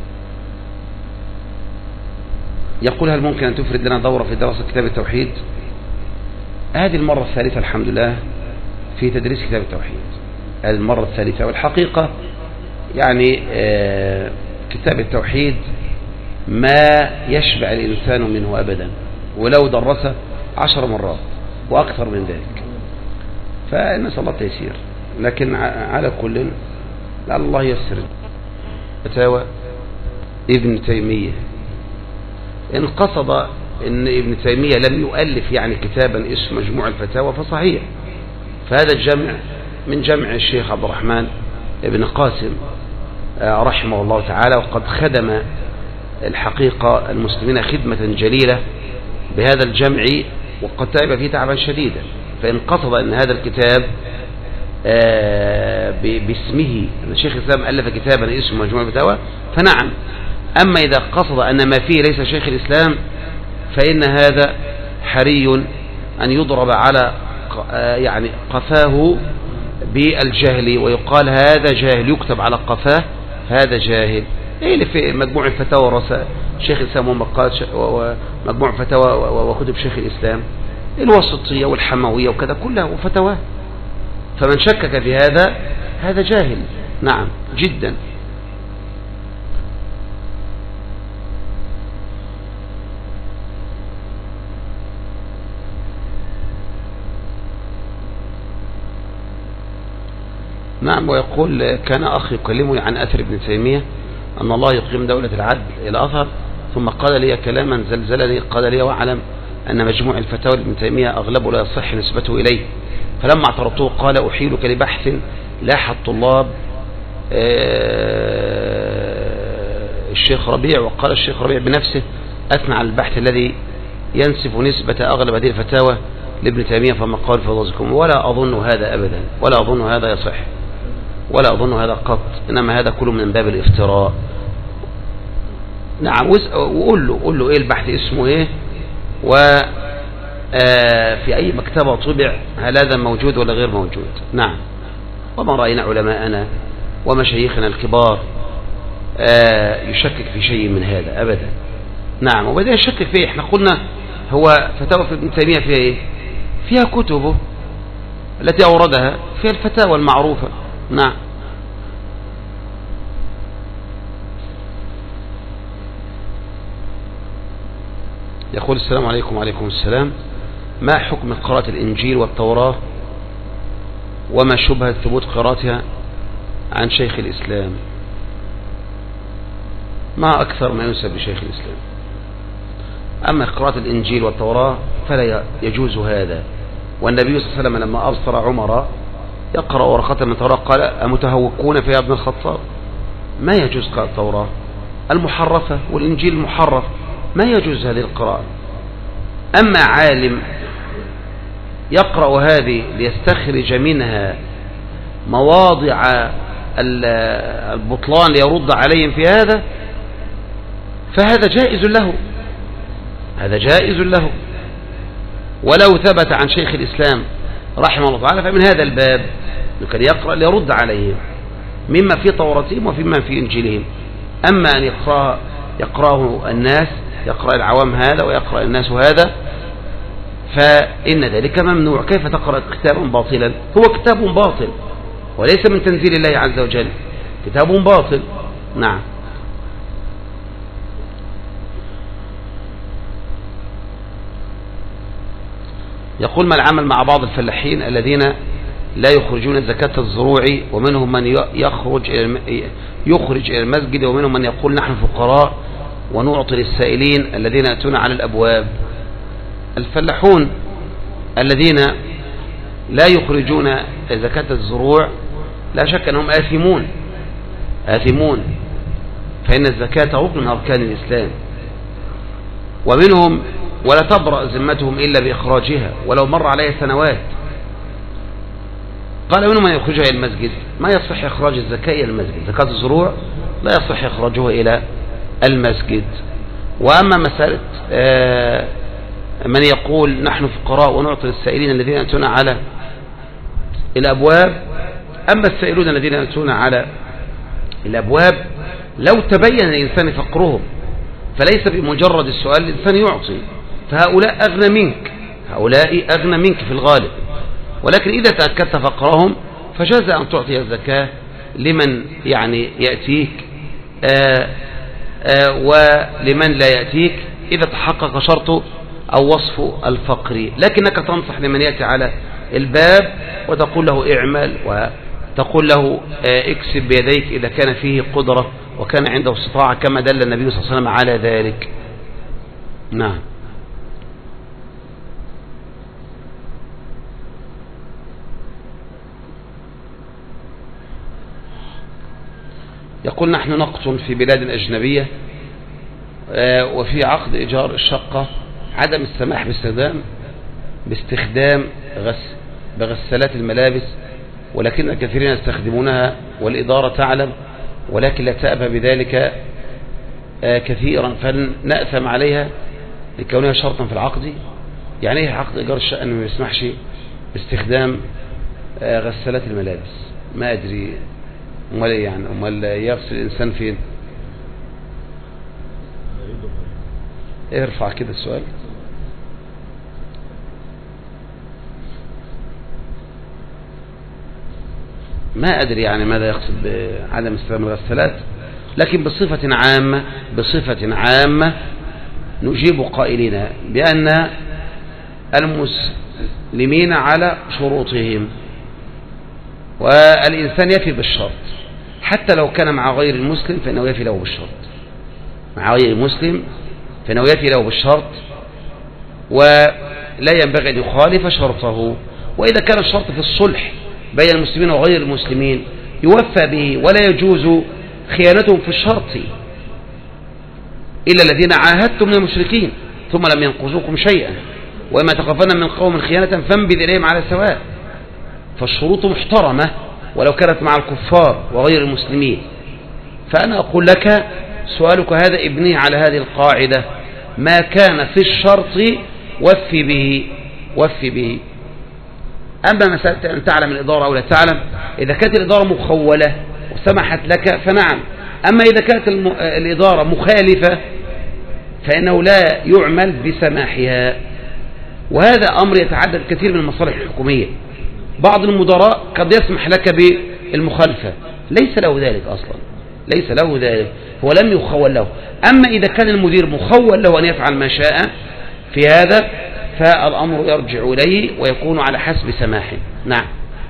يقول: هل ممكن أن تفرد لنا دورة في دراسة كتاب التوحيد؟ هذه المرة الثالثة الحمد لله في تدريس كتاب التوحيد، هذه المرة الثالثة. والحقيقة يعني كتاب التوحيد ما يشبع الإنسان منه أبدا، ولو درسه 10 مرات وأكثر من ذلك، فنسأل الله التيسير. لكن على كل لعل الله يسر. فتاوى ابن تيمية، إن قصد أن ابن تيمية لم يؤلف يعني كتابا اسمه مجموع الفتاوى فصحيح، فهذا الجمع من جمع الشيخ عبد الرحمن ابن قاسم رحمه الله تعالى، وقد خدم الحقيقة المسلمين خدمة جليلة بهذا الجمع، وقد تعب فيه تعبا شديدا. فإن قصد أن هذا الكتاب باسمه أن الشيخ الإسلام ألف كتابا اسمه مجموع الفتاوى فنعم، أما إذا قصد أن ما فيه ليس شيخ الإسلام فإن هذا حري أن يضرب على يعني قفاه بالجهل، ويقال هذا جاهل، يكتب على قفاه هذا جاهل. ايه اللي في مجموع الفتاوى ورسائل شيخ الإسلام ومقالات ومجموع فتاوى وكتب شيخ الإسلام الوسطية والحموية وكذا كلها فتاوى، فمن شكك في هذا جاهل. نعم جدا. نعم. ويقول: كان أخي يكلمني عن أثر ابن تيمية أن الله يقيم دولة العدل إلى أثر، ثم قال لي كلاما زلزلني، قال لي: واعلم أن مجموع الفتاوى لابن تيمية أغلب لا يصح نسبته إليه. فلما اعترضته قال: أحيلك لبحث لاح الطلاب الشيخ ربيع، وقال الشيخ ربيع بنفسه أثنى على البحث الذي ينسف نسبة أغلب هذه الفتاوى لابن تيمية، فما قال فضلكم. ولا أظن هذا أبدا، ولا أظن هذا يصح، ولا أظن هذا قط، إنما هذا كله من باب الافتراء. نعم. وقول له إيه البحث اسمه إيه، وفي أي مكتبة طبع، هل هذا موجود ولا غير موجود. نعم. وما رأينا علماءنا ومشايخنا الكبار يشكك في شيء من هذا أبدا. نعم. وبدأ يشكك فيه، احنا قلنا هو فتاوى في ابن تيمية فيها إيه؟ فيها كتبه التي أوردها، فيها الفتاوى المعروفة. نعم. يقول السلام عليكم وعليكم السلام، ما حكم قراءة الإنجيل والتوراة وما شبه ثبوت قراءتها عن شيخ الإسلام؟ ما أكثر ما ينسب لشيخ الإسلام. أما قراءة الإنجيل والتوراة فلا يجوز هذا، والنبي صلى الله عليه وسلم لما أبصر عمر يقرأ ورقة من التوراة قال أمتهوكون في ابن الخطاب؟ ما يجوز قراءة التوراة المحرفة والإنجيل المحرف، ما يجوز هذه القراءة. أما عالم يقرأ هذه ليستخرج منها مواضع البطلان ليرد عليهم في هذا، فهذا جائز له، هذا جائز له. ولو ثبت عن شيخ الإسلام رحمه الله تعالى فمن هذا الباب كان يقرأ ليرد عليهم مما في توراتهم وفيما في إنجيلهم. أما أن يقرأه الناس، يقرأ العوام هذا ويقرأ الناس هذا، فإن ذلك ممنوع. كيف تقرأ كتابا باطلا؟ هو كتاب باطل وليس من تنزيل الله عز وجل، كتاب باطل. نعم. يقول ما العمل مع بعض الفلاحين الذين لا يخرجون زكاة الزروع، ومنهم من يخرج إلى المسجد، ومنهم من يقول نحن فقراء ونعطي للسائلين الذين يأتون على الأبواب؟ الفلاحون الذين لا يخرجون زكاة الزروع لا شك أنهم آثمون، فإن الزكاة ركن من أركان الإسلام، ومنهم ولا تبرأ ذمتهم إلا بإخراجها ولو مر عليها سنوات. قال منهم من يخرجها إلى المسجد، ما يصح إخراج الزكاة إلى المسجد، زكاة الزروع لا يصح إخراجها إلى المسجد. وأما مسألة من يقول نحن فقراء ونعطي للسائلين الذين يأتون على الأبواب، أما السائلون الذين يأتون على الأبواب لو تبين الإنسان فقرهم فليس بمجرد السؤال الإنسان يعطي، فهؤلاء أغنى منك في الغالب. ولكن إذا تأكدت فقرهم فجاز أن تعطي الزكاة لمن يعني يأتيك ولمن لا يأتيك إذا تحقق شرط أو وصف الفقر. لكنك تنصح لمن يأتي على الباب وتقول له اعمل، وتقول له اكسب بيديك إذا كان فيه قدرة وكان عنده استطاعة، كما دل النبي صلى الله عليه وسلم على ذلك. نعم. يقول نحن نقطن في بلاد أجنبية وفي عقد إيجار الشقة عدم السماح باستخدام بغسالات الملابس، ولكن الكثيرين يستخدمونها والإدارة تعلم ولكن لا تأبى بذلك كثيرا، فنأثم عليها لكونها شرطا في العقد. يعني ايه عقد إيجار الشقة أنه ما يسمحش باستخدام غسالات الملابس؟ ما أدري. امال ايه يعني؟ امال يغسل الانسان فين؟ ارفع كده السؤال. ما ادري يعني ماذا يقصد بعدم استخدام الغسالات، لكن بصفة عامة نجيب قائلين بأن المسلمين على شروطهم، والإنسان يفي بالشرط حتى لو كان مع غير المسلم فإنه يفي له بالشرط، مع غير المسلم فإنه يفي له بالشرط، ولا ينبغي أن يخالف شرطه. وإذا كان الشرط في الصلح بين المسلمين وغير المسلمين يوفى به، ولا يجوز خيانتهم في الشرط إلا الذين عاهدتم من المشركين ثم لم ينقذوكم شيئا، وإما تخافن من قوم خيانة فانبذ إليهم على سواء. فالشروط محترمة ولو كانت مع الكفار وغير المسلمين. فأنا أقول لك سؤالك هذا ابنيه على هذه القاعدة: ما كان في الشرط وفي به. أما مسألة أن تعلم الإدارة أو لا تعلم، إذا كانت الإدارة مخولة وسمحت لك فنعم، أما إذا كانت الإدارة مخالفة فإنه لا يعمل بسماحها، وهذا أمر يتعدد كثير من المصالح الحكومية. بعض المدراء قد يسمح لك بالمخالفة، ليس له ذلك أصلا، ليس له ذلك، هو لم يخول له. أما إذا كان المدير مخول له أن يفعل ما شاء في هذا فالأمر يرجع إليه ويكون على حسب سماحه. نعم.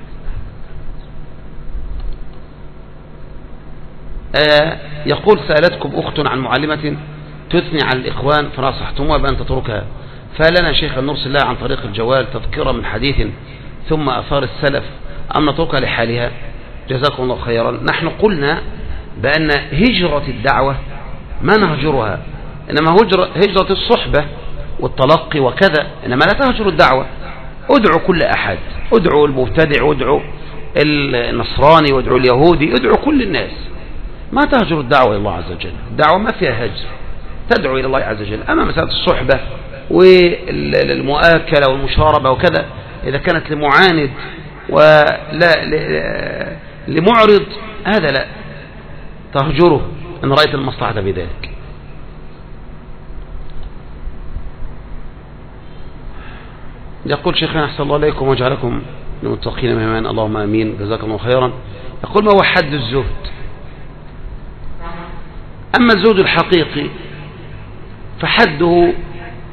يقول سألتكم أخت عن معلمة تثني على الإخوان فنصحتموها بأن تتركها، فلنا شيخ نرسل الله عن طريق الجوال تذكرة من حديث ثم أثار السلف أم نتركها لحالها؟ جزاكم الله خيرا. نحن قلنا بأن هجرة الدعوة ما نهجرها، إنما هجرة الصحبة والتلقي وكذا، إنما لا تهجر الدعوة. ادعو كل أحد، ادعو المبتدع، ادعو النصراني، وادعو اليهودي، ادعو كل الناس، ما تهجر الدعوة إلى الله عز وجل. الدعوة ما فيها هجر، تدعو إلى الله عز وجل. أما مسألة الصحبة والمؤاكلة والمشاربة وكذا إذا كانت لمعاند ولا لمعرض هذا لا تهجره إن رأيت المصلحة بذلك. يقول شيخنا أحسن الله عليكم وجعلكم للمتقين مهمان، اللهم آمين، جزاكم الله خيرا. يقول ما هو حد الزهد؟ أما الزهد الحقيقي فحده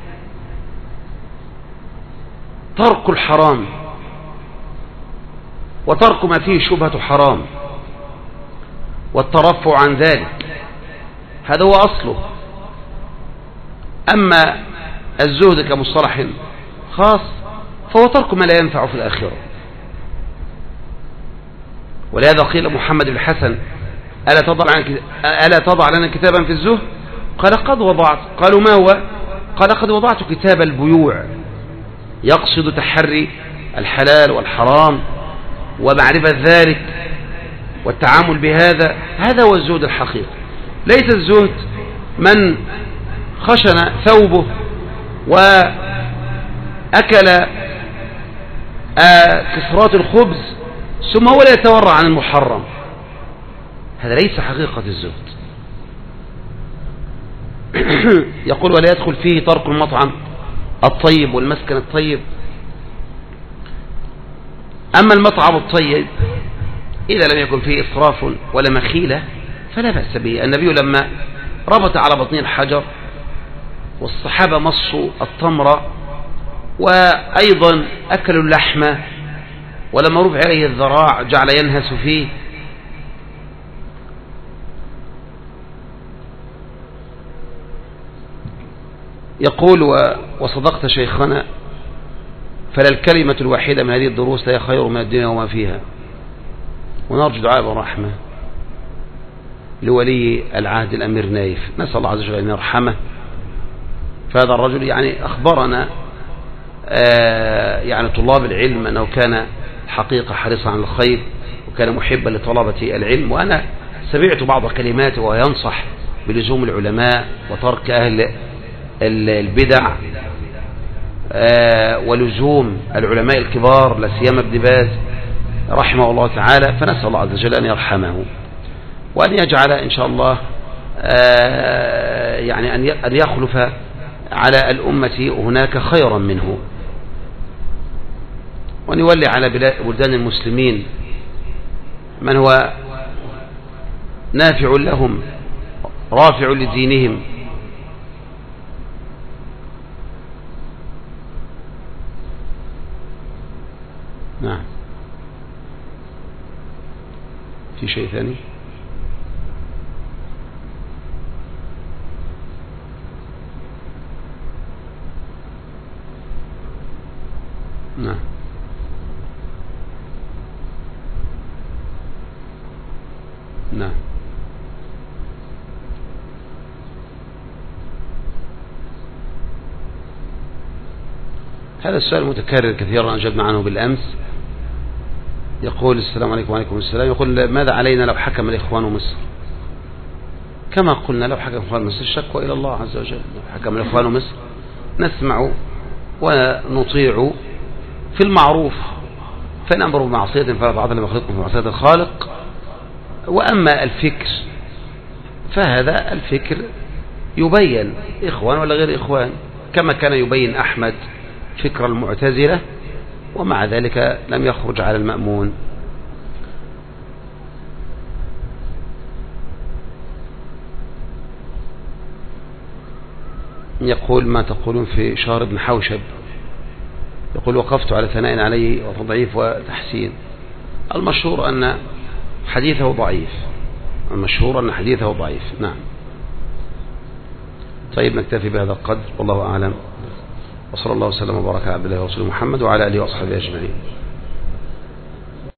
ترك الحرام وترك ما فيه شبهة حرام والترفع عن ذلك، هذا هو أصله. أما الزهد كمصطلح خاص فهو ترك ما لا ينفع في الآخرة. ولهذا قيل محمد بن الحسن ألا تضع لنا كتابا في الزهد؟ قال قد وضعت. قالوا ما هو؟ قال قد وضعت كتاب البيوع، يقصد تحري الحلال والحرام ومعرفة ذلك والتعامل بهذا، هذا هو الزهد الحقيقي. ليس الزهد من خشن ثوبه وأكل كسرات الخبز ثم هو لا يتورع عن المحرم، هذا ليس حقيقة الزهد. يقول ولا يدخل فيه ترك المطعم الطيب والمسكن الطيب. أما المطعم الطيب إذا لم يكن فيه إسراف ولا مخيلة فلا بأس به. النبي لما ربط على بطنه الحجر والصحابة مصوا التمر وأيضا أكلوا اللحم، ولما رفع عليه الذراع جعل ينهس فيه. يقول وصدقت شيخنا، فلا الكلمة الواحدة من هذه الدروس لا خير من الدنيا وما فيها. ونرجو دعاء بالرحمة لولي العهد الأمير نايف، نسأل الله عز وجل أن يرحمه. فهذا الرجل يعني أخبرنا يعني طلاب العلم أنه كان حقيقة حريصا على الخير وكان محبا لطلبة العلم. وأنا سمعت بعض كلماته وهو ينصح بلزوم العلماء وترك أهل البدع ولزوم العلماء الكبار لا سيما ابن باز رحمه الله تعالى. فنسأل الله عز وجل أن يرحمه وأن يجعل إن شاء الله يعني أن يخلف على الأمة هناك خيرا منه، وأن يولي على بلدان المسلمين من هو نافع لهم رافع لدينهم. نعم. في شيء ثاني؟ نعم. نعم. هذا السؤال متكرر كثيرا أجبنا عنه بالأمس. يقول السلام عليكم وعليكم السلام. يقول ماذا علينا لو حكم الإخوان مصر؟ كما قلنا لو حكم الإخوان مصر الشكوى إلى الله عز وجل. لو حكم الإخوان مصر نسمع ونطيع في المعروف، فنأمر بمعصية فلا طاعة لمخلوق في معصية الخالق. وأما الفكر فهذا الفكر يبين إخوان ولا غير إخوان، كما كان يبين أحمد فكر المعتزلة ومع ذلك لم يخرج على المأمون. يقول ما تقولون في شهر بن حوشب؟ يقول وقفت على ثناء عليه وتضعيف وتحسين. المشهور أن حديثه ضعيف، المشهور أن حديثه ضعيف. نعم. طيب نكتفي بهذا القدر، والله أعلم، وصلى الله وسلم وبارك على عبد الله ورسوله محمد وعلى آله وأصحابه أجمعين.